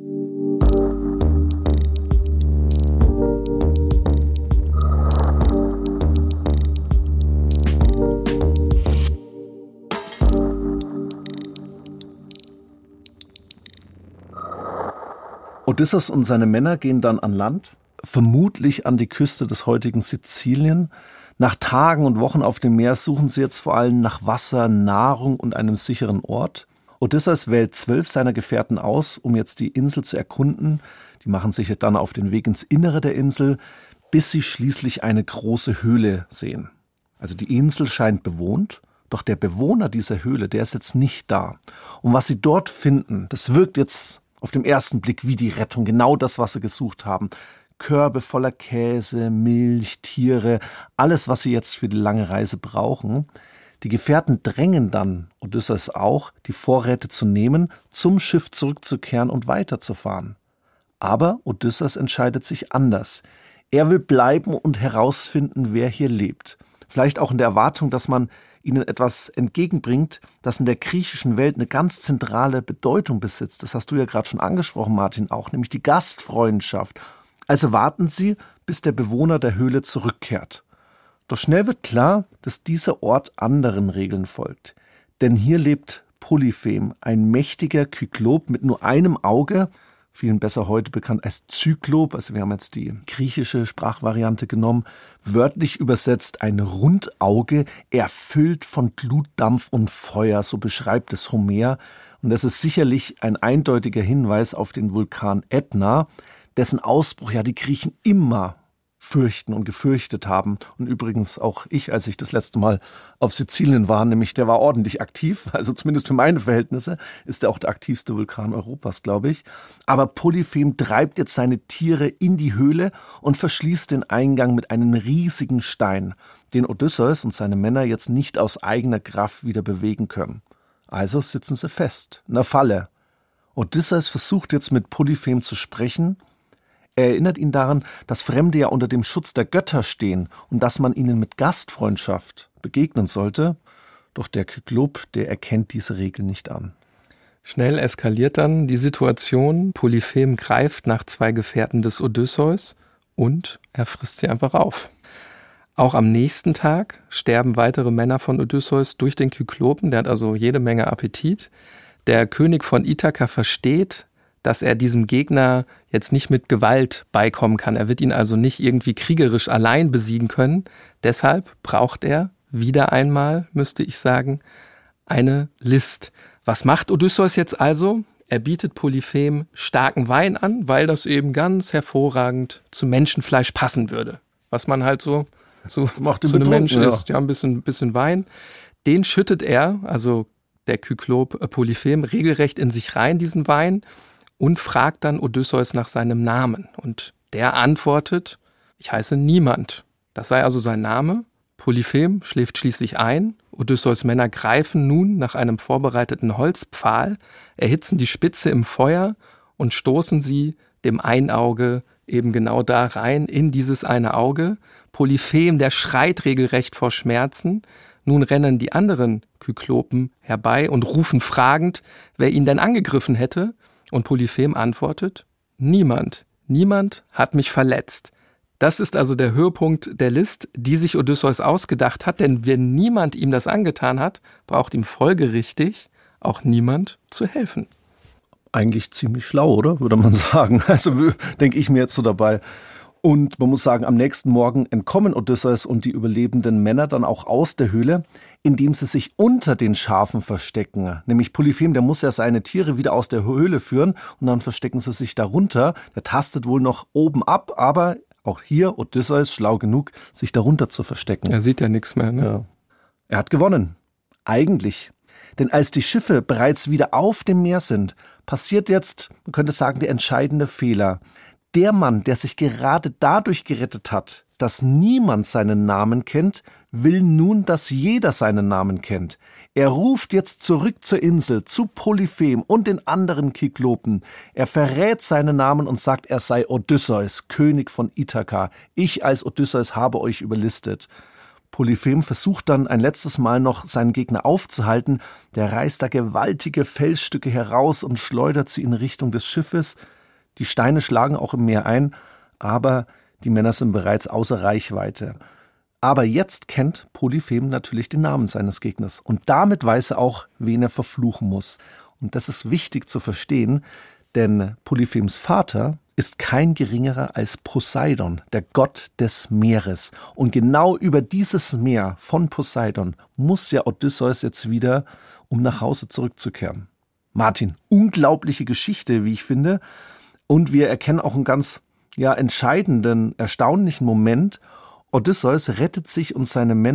Odysseus und seine Männer gehen dann an Land, vermutlich an die Küste des heutigen Sizilien. Nach Tagen und Wochen auf dem Meer suchen sie jetzt vor allem nach Wasser, Nahrung und einem sicheren Ort. Odysseus wählt zwölf seiner Gefährten aus, um jetzt die Insel zu erkunden. Die machen sich dann auf den Weg ins Innere der Insel, bis sie schließlich eine große Höhle sehen. Also die Insel scheint bewohnt, doch der Bewohner dieser Höhle, der ist jetzt nicht da. Und was sie dort finden, das wirkt jetzt auf den ersten Blick wie die Rettung, genau das, was sie gesucht haben. Körbe voller Käse, Milch, Tiere, alles, was sie jetzt für die lange Reise brauchen. Die Gefährten drängen dann Odysseus auch, die Vorräte zu nehmen, zum Schiff zurückzukehren und weiterzufahren. Aber Odysseus entscheidet sich anders. Er will bleiben und herausfinden, wer hier lebt. Vielleicht auch in der Erwartung, dass man ihnen etwas entgegenbringt, das in der griechischen Welt eine ganz zentrale Bedeutung besitzt. Das hast du ja gerade schon angesprochen, Martin, auch, nämlich die Gastfreundschaft. Also warten sie, bis der Bewohner der Höhle zurückkehrt. Doch schnell wird klar, dass dieser Ort anderen Regeln folgt. Denn hier lebt Polyphem, ein mächtiger Kyklop mit nur einem Auge, vielen besser heute bekannt als Zyklop, also wir haben jetzt die griechische Sprachvariante genommen, wörtlich übersetzt ein Rundauge, erfüllt von Glutdampf und Feuer, so beschreibt es Homer. Und das ist sicherlich ein eindeutiger Hinweis auf den Vulkan Ätna, dessen Ausbruch ja die Griechen immer fürchten und gefürchtet haben. Und übrigens auch ich, als ich das letzte Mal auf Sizilien war, nämlich der war ordentlich aktiv, also zumindest für meine Verhältnisse, ist er auch der aktivste Vulkan Europas, glaube ich. Aber Polyphem treibt jetzt seine Tiere in die Höhle und verschließt den Eingang mit einem riesigen Stein, den Odysseus und seine Männer jetzt nicht aus eigener Kraft wieder bewegen können. Also sitzen sie fest, in der Falle. Odysseus versucht jetzt mit Polyphem zu sprechen. Er erinnert ihn daran, dass Fremde ja unter dem Schutz der Götter stehen und dass man ihnen mit Gastfreundschaft begegnen sollte. Doch der Kyklop, der erkennt diese Regel nicht an. Schnell eskaliert dann die Situation. Polyphem greift nach zwei Gefährten des Odysseus und er frisst sie einfach auf. Auch am nächsten Tag sterben weitere Männer von Odysseus durch den Kyklopen. Der hat also jede Menge Appetit. Der König von Ithaka versteht, dass er diesem Gegner jetzt nicht mit Gewalt beikommen kann. Er wird ihn also nicht irgendwie kriegerisch allein besiegen können. Deshalb braucht er wieder einmal, müsste ich sagen, eine List. Was macht Odysseus jetzt also? Er bietet Polyphem starken Wein an, weil das eben ganz hervorragend zu Menschenfleisch passen würde. Was man halt so, so zu einem Menschen ja. isst. Ja, ein bisschen, bisschen Wein. Den schüttet er, also der Kyklop äh, Polyphem, regelrecht in sich rein, diesen Wein, und fragt dann Odysseus nach seinem Namen. Und der antwortet, ich heiße Niemand. Das sei also sein Name. Polyphem schläft schließlich ein. Odysseus Männer greifen nun nach einem vorbereiteten Holzpfahl, erhitzen die Spitze im Feuer und stoßen sie dem Einauge eben genau da rein, in dieses eine Auge. Polyphem, der schreit regelrecht vor Schmerzen. Nun rennen die anderen Kyklopen herbei und rufen fragend, wer ihn denn angegriffen hätte. Und Polyphem antwortet, niemand, niemand hat mich verletzt. Das ist also der Höhepunkt der List, die sich Odysseus ausgedacht hat, denn wenn niemand ihm das angetan hat, braucht ihm folgerichtig auch niemand zu helfen. Eigentlich ziemlich schlau, oder? Würde man sagen. Also denke ich mir jetzt so dabei. Und man muss sagen, am nächsten Morgen entkommen Odysseus und die überlebenden Männer dann auch aus der Höhle, indem sie sich unter den Schafen verstecken. Nämlich Polyphem, der muss ja seine Tiere wieder aus der Höhle führen und dann verstecken sie sich darunter. Der tastet wohl noch oben ab, aber auch hier Odysseus schlau genug, sich darunter zu verstecken. Er sieht ja nichts mehr, ne? Ja. Er hat gewonnen. Eigentlich. Denn als die Schiffe bereits wieder auf dem Meer sind, passiert jetzt, man könnte sagen, der entscheidende Fehler. Der Mann, der sich gerade dadurch gerettet hat, dass niemand seinen Namen kennt, will nun, dass jeder seinen Namen kennt. Er ruft jetzt zurück zur Insel, zu Polyphem und den anderen Kyklopen. Er verrät seinen Namen und sagt, er sei Odysseus, König von Ithaka. Ich als Odysseus habe euch überlistet. Polyphem versucht dann ein letztes Mal noch, seinen Gegner aufzuhalten. Der reißt da gewaltige Felsstücke heraus und schleudert sie in Richtung des Schiffes. Die Steine schlagen auch im Meer ein, aber die Männer sind bereits außer Reichweite. Aber jetzt kennt Polyphem natürlich den Namen seines Gegners und damit weiß er auch, wen er verfluchen muss. Und das ist wichtig zu verstehen, denn Polyphems Vater ist kein geringerer als Poseidon, der Gott des Meeres. Und genau über dieses Meer von Poseidon muss ja Odysseus jetzt wieder, um nach Hause zurückzukehren. Martin, unglaubliche Geschichte, wie ich finde. Und wir erkennen auch einen ganz ja, entscheidenden, erstaunlichen Moment. Odysseus rettet sich und seine Männer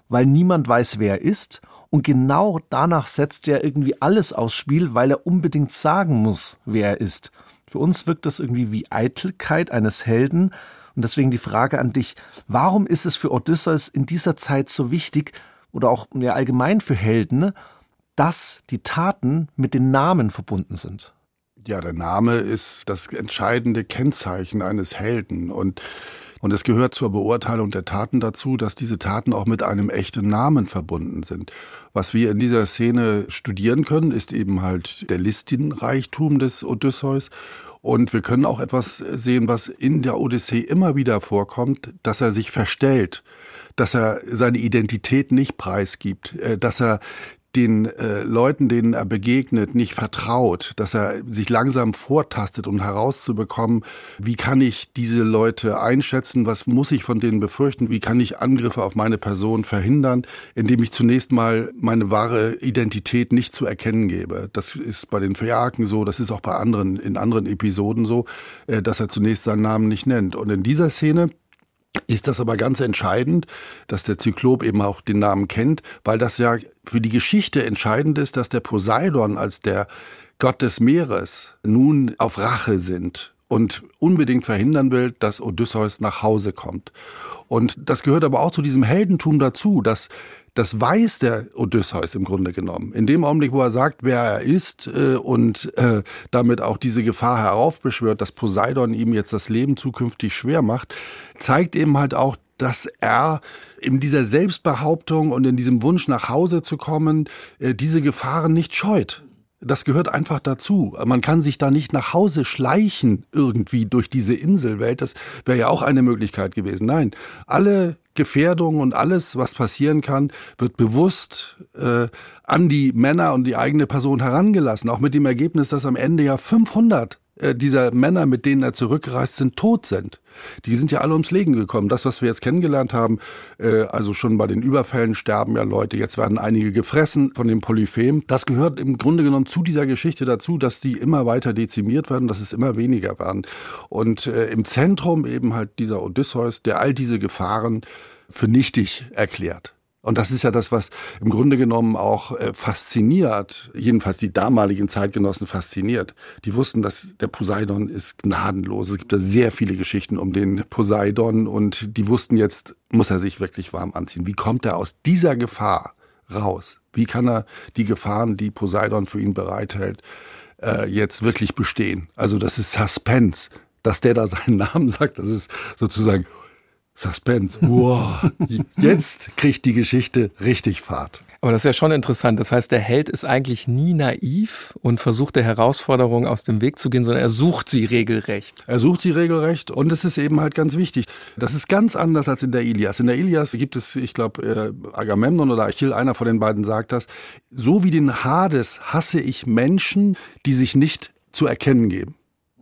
weil niemand weiß, wer er ist. Und genau danach setzt er irgendwie alles aufs Spiel, weil er unbedingt sagen muss, wer er ist. Für uns wirkt das irgendwie wie Eitelkeit eines Helden. Und deswegen die Frage an dich, warum ist es für Odysseus in dieser Zeit so wichtig, oder auch ja, allgemein für Helden, dass die Taten mit den Namen verbunden sind? Ja, der Name ist das entscheidende Kennzeichen eines Helden. Und Und es gehört zur Beurteilung der Taten dazu, dass diese Taten auch mit einem echten Namen verbunden sind. Was wir in dieser Szene studieren können, ist eben halt der Listenreichtum des Odysseus. Und wir können auch etwas sehen, was in der Odyssee immer wieder vorkommt, dass er sich verstellt, dass er seine Identität nicht preisgibt, dass er den äh, Leuten, denen er begegnet, nicht vertraut, dass er sich langsam vortastet, um herauszubekommen, wie kann ich diese Leute einschätzen, was muss ich von denen befürchten, wie kann ich Angriffe auf meine Person verhindern, indem ich zunächst mal meine wahre Identität nicht zu erkennen gebe. Das ist bei den Phäaken so, das ist auch bei anderen, in anderen Episoden so, äh, dass er zunächst seinen Namen nicht nennt. Und in dieser Szene ist das aber ganz entscheidend, dass der Zyklop eben auch den Namen kennt, weil das ja für die Geschichte entscheidend ist, dass der Poseidon als der Gott des Meeres nun auf Rache sinnt und unbedingt verhindern will, dass Odysseus nach Hause kommt. Und das gehört aber auch zu diesem Heldentum dazu, dass das weiß der Odysseus im Grunde genommen. In dem Augenblick, wo er sagt, wer er ist äh, und äh, damit auch diese Gefahr heraufbeschwört, dass Poseidon ihm jetzt das Leben zukünftig schwer macht, zeigt eben halt auch, dass er in dieser Selbstbehauptung und in diesem Wunsch nach Hause zu kommen, äh, diese Gefahren nicht scheut. Das gehört einfach dazu. Man kann sich da nicht nach Hause schleichen irgendwie durch diese Inselwelt. Das wäre ja auch eine Möglichkeit gewesen. Nein, alle Gefährdungen und alles, was passieren kann, wird bewusst äh, an die Männer und die eigene Person herangelassen. Auch mit dem Ergebnis, dass am Ende ja fünfhundert äh, dieser Männer, mit denen er zurückgereist sind, tot sind. Die sind ja alle ums Leben gekommen. Das, was wir jetzt kennengelernt haben, äh, also schon bei den Überfällen sterben ja Leute, jetzt werden einige gefressen von dem Polyphem. Das gehört im Grunde genommen zu dieser Geschichte dazu, dass die immer weiter dezimiert werden, dass es immer weniger werden. Und äh, im Zentrum eben halt dieser Odysseus, der all diese Gefahren für nichtig erklärt. Und das ist ja das, was im Grunde genommen auch äh, fasziniert, jedenfalls die damaligen Zeitgenossen fasziniert. Die wussten, dass der Poseidon ist gnadenlos. Es gibt da sehr viele Geschichten um den Poseidon und die wussten, jetzt muss er sich wirklich warm anziehen. Wie kommt er aus dieser Gefahr raus? Wie kann er die Gefahren, die Poseidon für ihn bereithält, äh, jetzt wirklich bestehen? Also das ist Suspense. Dass der da seinen Namen sagt, das ist sozusagen Suspense. Wow. Jetzt kriegt die Geschichte richtig Fahrt. Aber das ist ja schon interessant. Das heißt, der Held ist eigentlich nie naiv und versucht der Herausforderung aus dem Weg zu gehen, sondern er sucht sie regelrecht. Er sucht sie regelrecht und es ist eben halt ganz wichtig. Das ist ganz anders als in der Ilias. In der Ilias gibt es, ich glaube, Agamemnon oder Achill, einer von den beiden sagt das, so wie den Hades hasse ich Menschen, die sich nicht zu erkennen geben.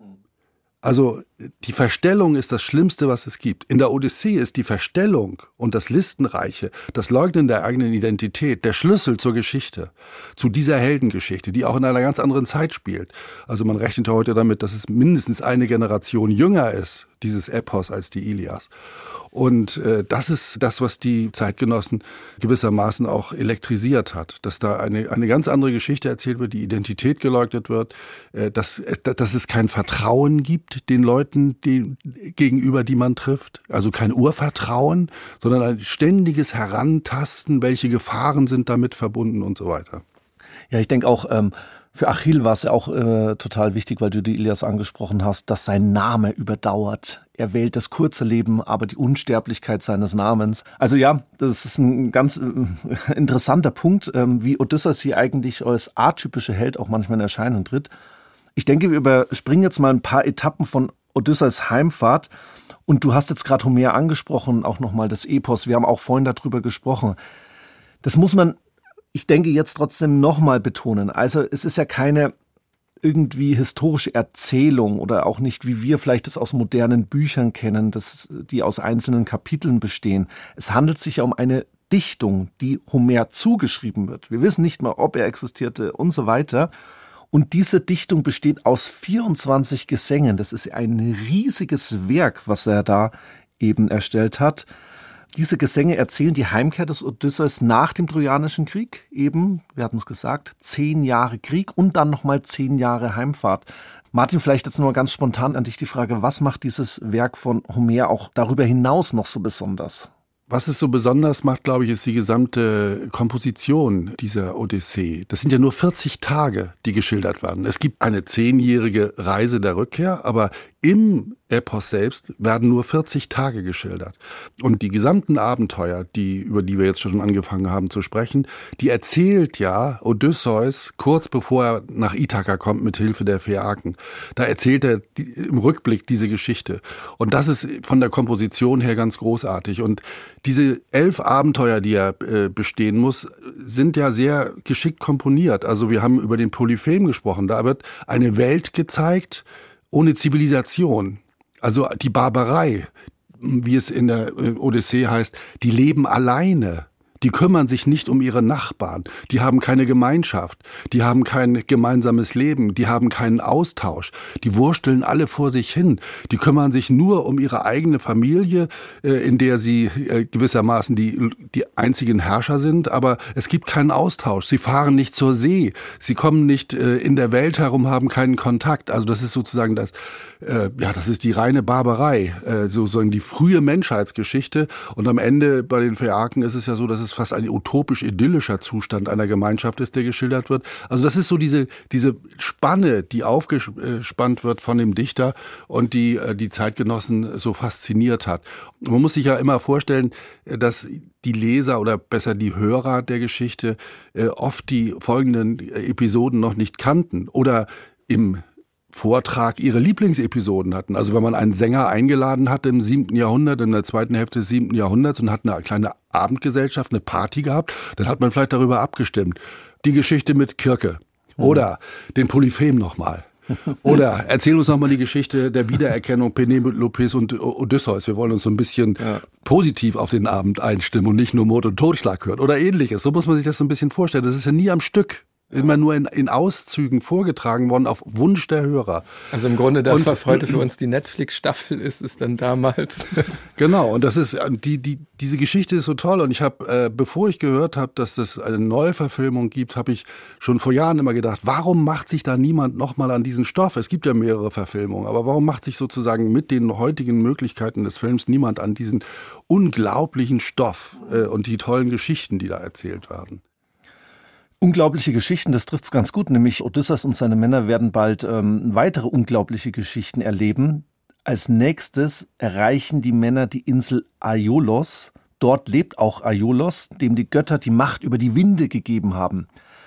Also die Verstellung ist das Schlimmste, was es gibt. In der Odyssee ist die Verstellung und das Listenreiche, das Leugnen der eigenen Identität, der Schlüssel zur Geschichte, zu dieser Heldengeschichte, die auch in einer ganz anderen Zeit spielt. Also man rechnet heute damit, dass es mindestens eine Generation jünger ist, dieses Epos, als die Ilias. Und äh, das ist das, was die Zeitgenossen gewissermaßen auch elektrisiert hat, dass da eine eine ganz andere Geschichte erzählt wird, die Identität geleugnet wird, äh, dass, dass es kein Vertrauen gibt den Leuten die, gegenüber, die man trifft, also kein Urvertrauen, sondern ein ständiges Herantasten, welche Gefahren sind damit verbunden und so weiter. Ja, ich denke auch, ähm für Achill war es ja auch äh, total wichtig, weil du die Ilias angesprochen hast, dass sein Name überdauert. Er wählt das kurze Leben, aber die Unsterblichkeit seines Namens. Also ja, das ist ein ganz äh, interessanter Punkt, ähm, wie Odysseus hier eigentlich als atypischer Held auch manchmal in Erscheinung tritt. Ich denke, wir überspringen jetzt mal ein paar Etappen von Odysseus Heimfahrt. Und du hast jetzt gerade Homer angesprochen, auch nochmal das Epos. Wir haben auch vorhin darüber gesprochen. Das muss man, ich denke, jetzt trotzdem nochmal betonen. Also es ist ja keine irgendwie historische Erzählung oder auch nicht, wie wir vielleicht das aus modernen Büchern kennen, dass die aus einzelnen Kapiteln bestehen. Es handelt sich ja um eine Dichtung, die Homer zugeschrieben wird. Wir wissen nicht mal, ob er existierte und so weiter. Und diese Dichtung besteht aus vierundzwanzig Gesängen. Das ist ein riesiges Werk, was er da eben erstellt hat. Diese Gesänge erzählen die Heimkehr des Odysseus nach dem Trojanischen Krieg. Eben, wir hatten es gesagt, zehn Jahre Krieg und dann nochmal zehn Jahre Heimfahrt. Martin, vielleicht jetzt nur ganz spontan an dich die Frage, was macht dieses Werk von Homer auch darüber hinaus noch so besonders? Was es so besonders macht, glaube ich, ist die gesamte Komposition dieser Odyssee. Das sind ja nur vierzig Tage, die geschildert werden. Es gibt eine zehnjährige Reise der Rückkehr, aber im Epos selbst werden nur vierzig Tage geschildert. Und die gesamten Abenteuer, die, über die wir jetzt schon angefangen haben zu sprechen, die erzählt ja Odysseus kurz bevor er nach Ithaka kommt mit Hilfe der Phäaken. Da erzählt er die, im Rückblick diese Geschichte. Und das ist von der Komposition her ganz großartig. Und diese elf Abenteuer, die er äh, bestehen muss, sind ja sehr geschickt komponiert. Also wir haben über den Polyphem gesprochen. Da wird eine Welt gezeigt, ohne Zivilisation, also die Barbarei, wie es in der Odyssee heißt, die leben alleine. Die kümmern sich nicht um ihre Nachbarn, die haben keine Gemeinschaft, die haben kein gemeinsames Leben, die haben keinen Austausch, die wursteln alle vor sich hin, die kümmern sich nur um ihre eigene Familie, in der sie gewissermaßen die, die einzigen Herrscher sind, aber es gibt keinen Austausch, sie fahren nicht zur See, sie kommen nicht in der Welt herum, haben keinen Kontakt, also das ist sozusagen das, ja, das ist die reine Barbarei, sozusagen die frühe Menschheitsgeschichte und am Ende bei den Phäaken ist es ja so, dass es fast ein utopisch idyllischer Zustand einer Gemeinschaft ist, der geschildert wird. Also das ist so diese diese Spanne, die aufgespannt wird von dem Dichter und die die Zeitgenossen so fasziniert hat. Man muss sich ja immer vorstellen, dass die Leser oder besser die Hörer der Geschichte oft die folgenden Episoden noch nicht kannten oder im Vortrag ihre Lieblingsepisoden hatten. Also wenn man einen Sänger eingeladen hat im siebten Jahrhundert, in der zweiten Hälfte des siebten Jahrhunderts und hat eine kleine Abendgesellschaft, eine Party gehabt, dann hat man vielleicht darüber abgestimmt. Die Geschichte mit Kirke oder den Polyphem nochmal. Oder erzähl uns nochmal die Geschichte der Wiedererkennung Penelopes und Odysseus. Wir wollen uns so ein bisschen ja. positiv auf den Abend einstimmen und nicht nur Mord und Totschlag hören oder ähnliches. So muss man sich das so ein bisschen vorstellen. Das ist ja nie am Stück. Immer nur in, in Auszügen vorgetragen worden, auf Wunsch der Hörer. Also im Grunde das, und, was heute für uns die Netflix-Staffel ist, ist dann damals. Genau, und das ist die, die, diese Geschichte ist so toll. Und ich habe, äh, bevor ich gehört habe, dass das eine Neuverfilmung gibt, habe ich schon vor Jahren immer gedacht, warum macht sich da niemand nochmal an diesen Stoff? Es gibt ja mehrere Verfilmungen, aber warum macht sich sozusagen mit den heutigen Möglichkeiten des Films niemand an diesen unglaublichen Stoff äh, und die tollen Geschichten, die da erzählt werden? Unglaubliche Geschichten, das trifft's ganz gut, nämlich Odysseus und seine Männer werden bald ähm, weitere unglaubliche Geschichten erleben. Als nächstes erreichen die Männer die Insel Aiolos. Dort lebt auch Aiolos, dem die Götter die Macht über die Winde gegeben haben.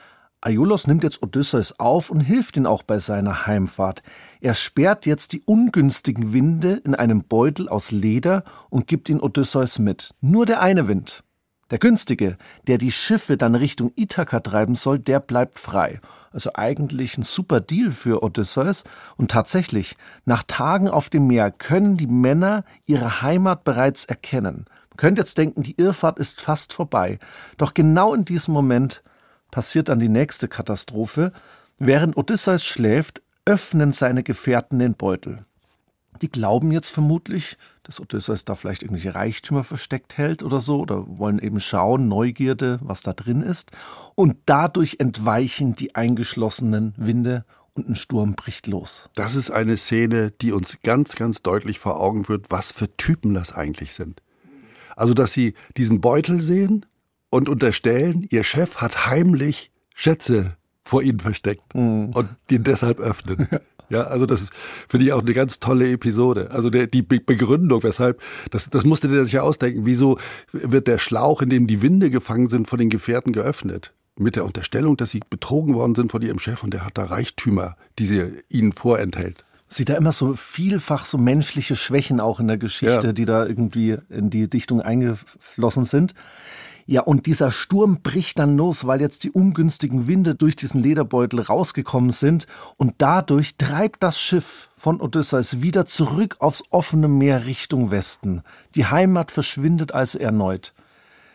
Aiolos nimmt jetzt Odysseus auf und hilft ihm auch bei seiner Heimfahrt. Er sperrt jetzt die ungünstigen Winde in einem Beutel aus Leder und gibt ihn Odysseus mit. Nur der eine Wind. Der günstige, der die Schiffe dann Richtung Ithaka treiben soll, der bleibt frei. Also eigentlich ein super Deal für Odysseus. Und tatsächlich, nach Tagen auf dem Meer können die Männer ihre Heimat bereits erkennen. Man könnte jetzt denken, die Irrfahrt ist fast vorbei. Doch genau in diesem Moment passiert dann die nächste Katastrophe. Während Odysseus schläft, öffnen seine Gefährten den Beutel. Die glauben jetzt vermutlich, dass Odysseus da vielleicht irgendwelche Reichtümer versteckt hält oder so, oder wollen eben schauen, Neugierde, was da drin ist. Und dadurch entweichen die eingeschlossenen Winde und ein Sturm bricht los. Das ist eine Szene, die uns ganz, ganz deutlich vor Augen führt, was für Typen das eigentlich sind. Also, dass sie diesen Beutel sehen und unterstellen, ihr Chef hat heimlich Schätze vor ihnen versteckt mhm. und den deshalb öffnen. Ja, also das finde ich auch eine ganz tolle Episode. Also der, die Be- Begründung, weshalb, das, das musste der sich ja ausdenken, wieso wird der Schlauch, in dem die Winde gefangen sind, von den Gefährten geöffnet? Mit der Unterstellung, dass sie betrogen worden sind von ihrem Chef und der hat da Reichtümer, die sie ihnen vorenthält. Sieht da immer so vielfach so menschliche Schwächen auch in der Geschichte, ja. die da irgendwie in die Dichtung eingeflossen sind. Ja, und dieser Sturm bricht dann los, weil jetzt die ungünstigen Winde durch diesen Lederbeutel rausgekommen sind und dadurch treibt das Schiff von Odysseus wieder zurück aufs offene Meer Richtung Westen. Die Heimat verschwindet also erneut.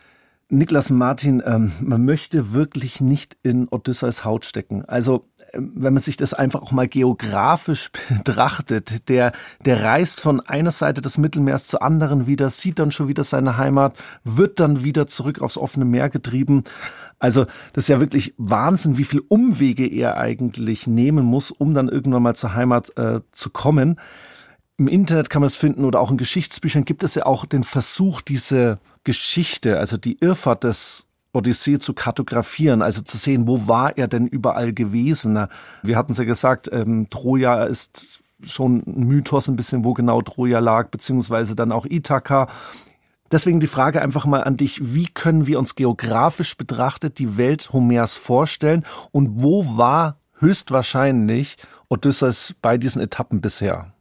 Niklas Martin, ähm, man möchte wirklich nicht in Odysseus Haut stecken. Also ähm, wenn man sich das einfach auch mal geografisch betrachtet, der, der reist von einer Seite des Mittelmeers zur anderen wieder, sieht dann schon wieder seine Heimat, wird dann wieder zurück aufs offene Meer getrieben. Also das ist ja wirklich Wahnsinn, wie viel Umwege er eigentlich nehmen muss, um dann irgendwann mal zur Heimat äh, zu kommen. Im Internet kann man es finden oder auch in Geschichtsbüchern gibt es ja auch den Versuch, diese Geschichte, also die Irrfahrt des Odyssee zu kartografieren, also zu sehen, wo war er denn überall gewesen. Wir hatten es ja gesagt, ähm, Troja ist schon ein Mythos ein bisschen, wo genau Troja lag, beziehungsweise dann auch Ithaka. Deswegen die Frage einfach mal an dich, wie können wir uns geografisch betrachtet die Welt Homers vorstellen und wo war höchstwahrscheinlich Odysseus bei diesen Etappen bisher?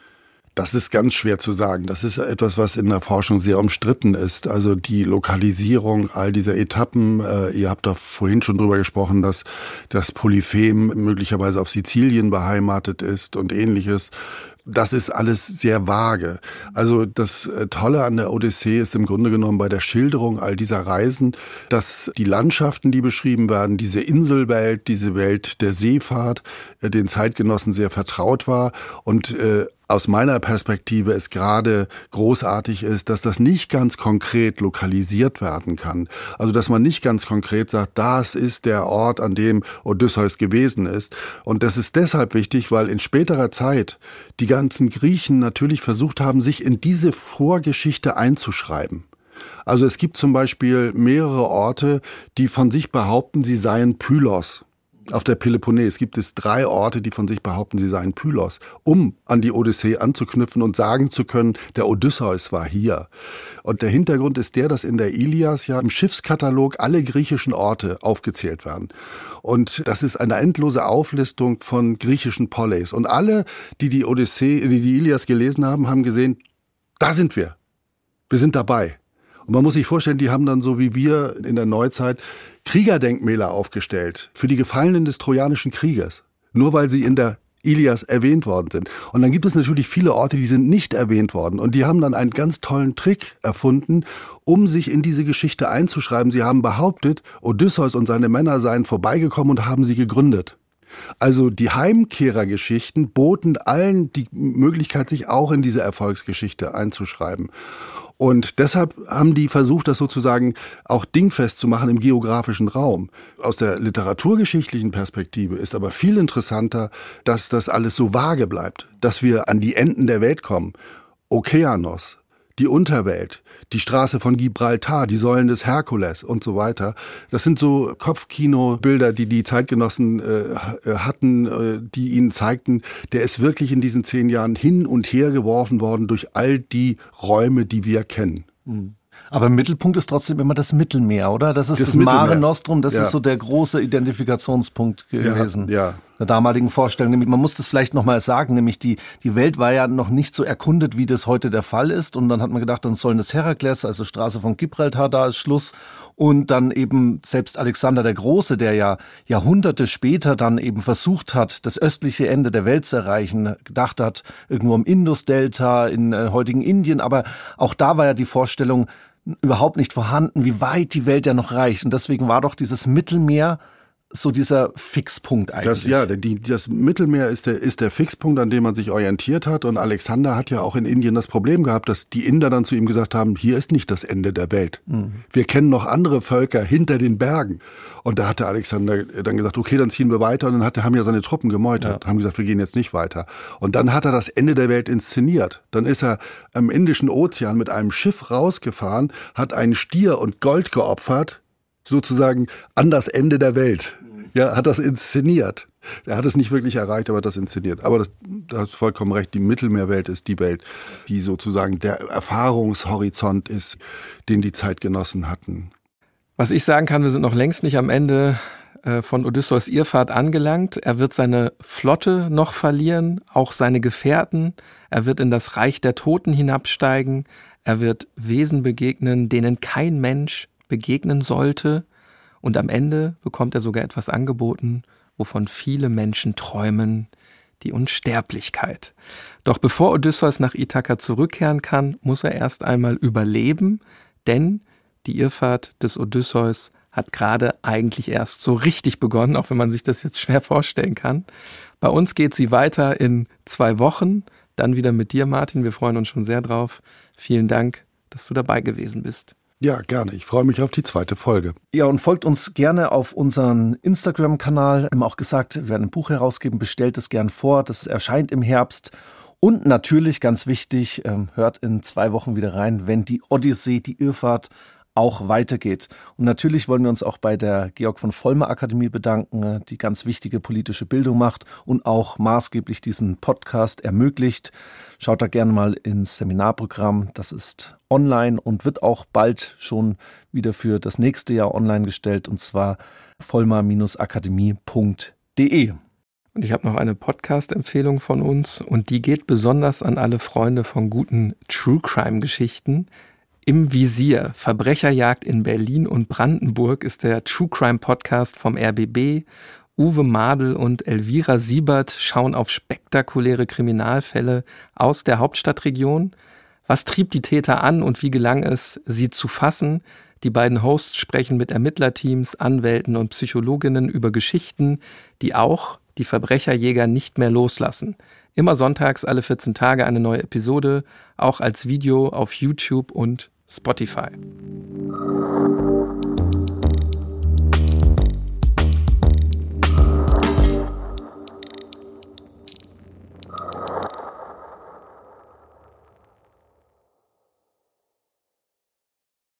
Das ist ganz schwer zu sagen. Das ist etwas, was in der Forschung sehr umstritten ist. Also die Lokalisierung all dieser Etappen. Äh, ihr habt doch vorhin schon drüber gesprochen, dass das Polyphem möglicherweise auf Sizilien beheimatet ist und Ähnliches. Das ist alles sehr vage. Also das Tolle an der Odyssee ist im Grunde genommen bei der Schilderung all dieser Reisen, dass die Landschaften, die beschrieben werden, diese Inselwelt, diese Welt der Seefahrt, äh, den Zeitgenossen sehr vertraut war und äh, aus meiner Perspektive es gerade großartig ist, dass das nicht ganz konkret lokalisiert werden kann. Also dass man nicht ganz konkret sagt, das ist der Ort, an dem Odysseus gewesen ist. Und das ist deshalb wichtig, weil in späterer Zeit die ganzen Griechen natürlich versucht haben, sich in diese Vorgeschichte einzuschreiben. Also es gibt zum Beispiel mehrere Orte, die von sich behaupten, sie seien Pylos. Auf der Peloponnes gibt es drei Orte, die von sich behaupten, sie seien Pylos, um an die Odyssee anzuknüpfen und sagen zu können, der Odysseus war hier. Und der Hintergrund ist der, dass in der Ilias ja im Schiffskatalog alle griechischen Orte aufgezählt werden. Und das ist eine endlose Auflistung von griechischen Poleis. Und alle, die die Odyssee, die die Ilias gelesen haben, haben gesehen, da sind wir. Wir sind dabei. Und man muss sich vorstellen, die haben dann so wie wir in der Neuzeit Kriegerdenkmäler aufgestellt für die Gefallenen des Trojanischen Krieges. Nur weil sie in der Ilias erwähnt worden sind. Und dann gibt es natürlich viele Orte, die sind nicht erwähnt worden. Und die haben dann einen ganz tollen Trick erfunden, um sich in diese Geschichte einzuschreiben. Sie haben behauptet, Odysseus und seine Männer seien vorbeigekommen und haben sie gegründet. Also die Heimkehrergeschichten boten allen die Möglichkeit, sich auch in diese Erfolgsgeschichte einzuschreiben. Und deshalb haben die versucht, das sozusagen auch dingfest zu machen im geografischen Raum. Aus der literaturgeschichtlichen Perspektive ist aber viel interessanter, dass das alles so vage bleibt, dass wir an die Enden der Welt kommen. Okeanos, die Unterwelt, die Straße von Gibraltar, die Säulen des Herkules und so weiter. Das sind so Kopfkino-Bilder, die die Zeitgenossen äh, hatten, äh, die ihnen zeigten, der ist wirklich in diesen zehn Jahren hin und her geworfen worden durch all die Räume, die wir kennen. Mhm. Aber im Mittelpunkt ist trotzdem immer das Mittelmeer, oder? Das ist das, das Mare Nostrum, das ja. ist so der große Identifikationspunkt gewesen. Ja, ja. Der damaligen Vorstellung. Nämlich, man muss das vielleicht nochmal sagen, nämlich die, die Welt war ja noch nicht so erkundet, wie das heute der Fall ist. Und dann hat man gedacht, dann sollen das Herakles, also Straße von Gibraltar, da ist Schluss. Und dann eben selbst Alexander der Große, der ja Jahrhunderte später dann eben versucht hat, das östliche Ende der Welt zu erreichen, gedacht hat, irgendwo im Indusdelta, in äh, heutigen Indien. Aber auch da war ja die Vorstellung überhaupt nicht vorhanden, wie weit die Welt ja noch reicht. Und deswegen war doch dieses Mittelmeer so dieser Fixpunkt eigentlich. Das, ja, die, das Mittelmeer ist der, ist der Fixpunkt, an dem man sich orientiert hat. Und Alexander hat ja auch in Indien das Problem gehabt, dass die Inder dann zu ihm gesagt haben, hier ist nicht das Ende der Welt. Mhm. Wir kennen noch andere Völker hinter den Bergen. Und da hat der Alexander dann gesagt, okay, dann ziehen wir weiter. Und dann hat, haben ja seine Truppen gemeutert, ja. haben gesagt, wir gehen jetzt nicht weiter. Und dann hat er das Ende der Welt inszeniert. Dann ist er im Indischen Ozean mit einem Schiff rausgefahren, hat einen Stier und Gold geopfert, sozusagen an das Ende der Welt. Ja, hat das inszeniert. Er hat es nicht wirklich erreicht, aber hat das inszeniert. Aber das, da hast du vollkommen recht, die Mittelmeerwelt ist die Welt, die sozusagen der Erfahrungshorizont ist, den die Zeitgenossen hatten. Was ich sagen kann, wir sind noch längst nicht am Ende äh, von Odysseus Irrfahrt angelangt. Er wird seine Flotte noch verlieren, auch seine Gefährten. Er wird in das Reich der Toten hinabsteigen. Er wird Wesen begegnen, denen kein Mensch begegnen sollte. Und am Ende bekommt er sogar etwas angeboten, wovon viele Menschen träumen, die Unsterblichkeit. Doch bevor Odysseus nach Ithaka zurückkehren kann, muss er erst einmal überleben, denn Die Irrfahrt des Odysseus hat gerade eigentlich erst so richtig begonnen, auch wenn man sich das jetzt schwer vorstellen kann. Bei uns geht sie weiter in zwei Wochen, dann wieder mit dir, Martin. Wir freuen uns schon sehr drauf. Vielen Dank, dass du dabei gewesen bist. Ja, gerne. Ich freue mich auf die zweite Folge. Ja, und folgt uns gerne auf unseren Instagram-Kanal. Wir haben auch gesagt, wir werden ein Buch herausgeben, bestellt es gern vor. Das erscheint im Herbst. Und natürlich, ganz wichtig, hört in zwei Wochen wieder rein, wenn die Odyssee, die Irrfahrt, auch weitergeht. Und natürlich wollen wir uns auch bei der Georg von Vollmer Akademie bedanken, die ganz wichtige politische Bildung macht und auch maßgeblich diesen Podcast ermöglicht. Schaut da gerne mal ins Seminarprogramm. Das ist online und wird auch bald schon wieder für das nächste Jahr online gestellt, und zwar vollmer akademie punkt de. Und ich habe noch eine Podcast-Empfehlung von uns, und die geht besonders an alle Freunde von guten True-Crime-Geschichten. Im Visier, Verbrecherjagd in Berlin und Brandenburg, ist der True-Crime-Podcast vom R B B. Uwe Madel und Elvira Siebert schauen auf spektakuläre Kriminalfälle aus der Hauptstadtregion. Was trieb die Täter an und wie gelang es, sie zu fassen? Die beiden Hosts sprechen mit Ermittlerteams, Anwälten und Psychologinnen über Geschichten, die auch die Verbrecherjäger nicht mehr loslassen. Immer sonntags alle vierzehn Tage eine neue Episode, auch als Video auf YouTube und Spotify.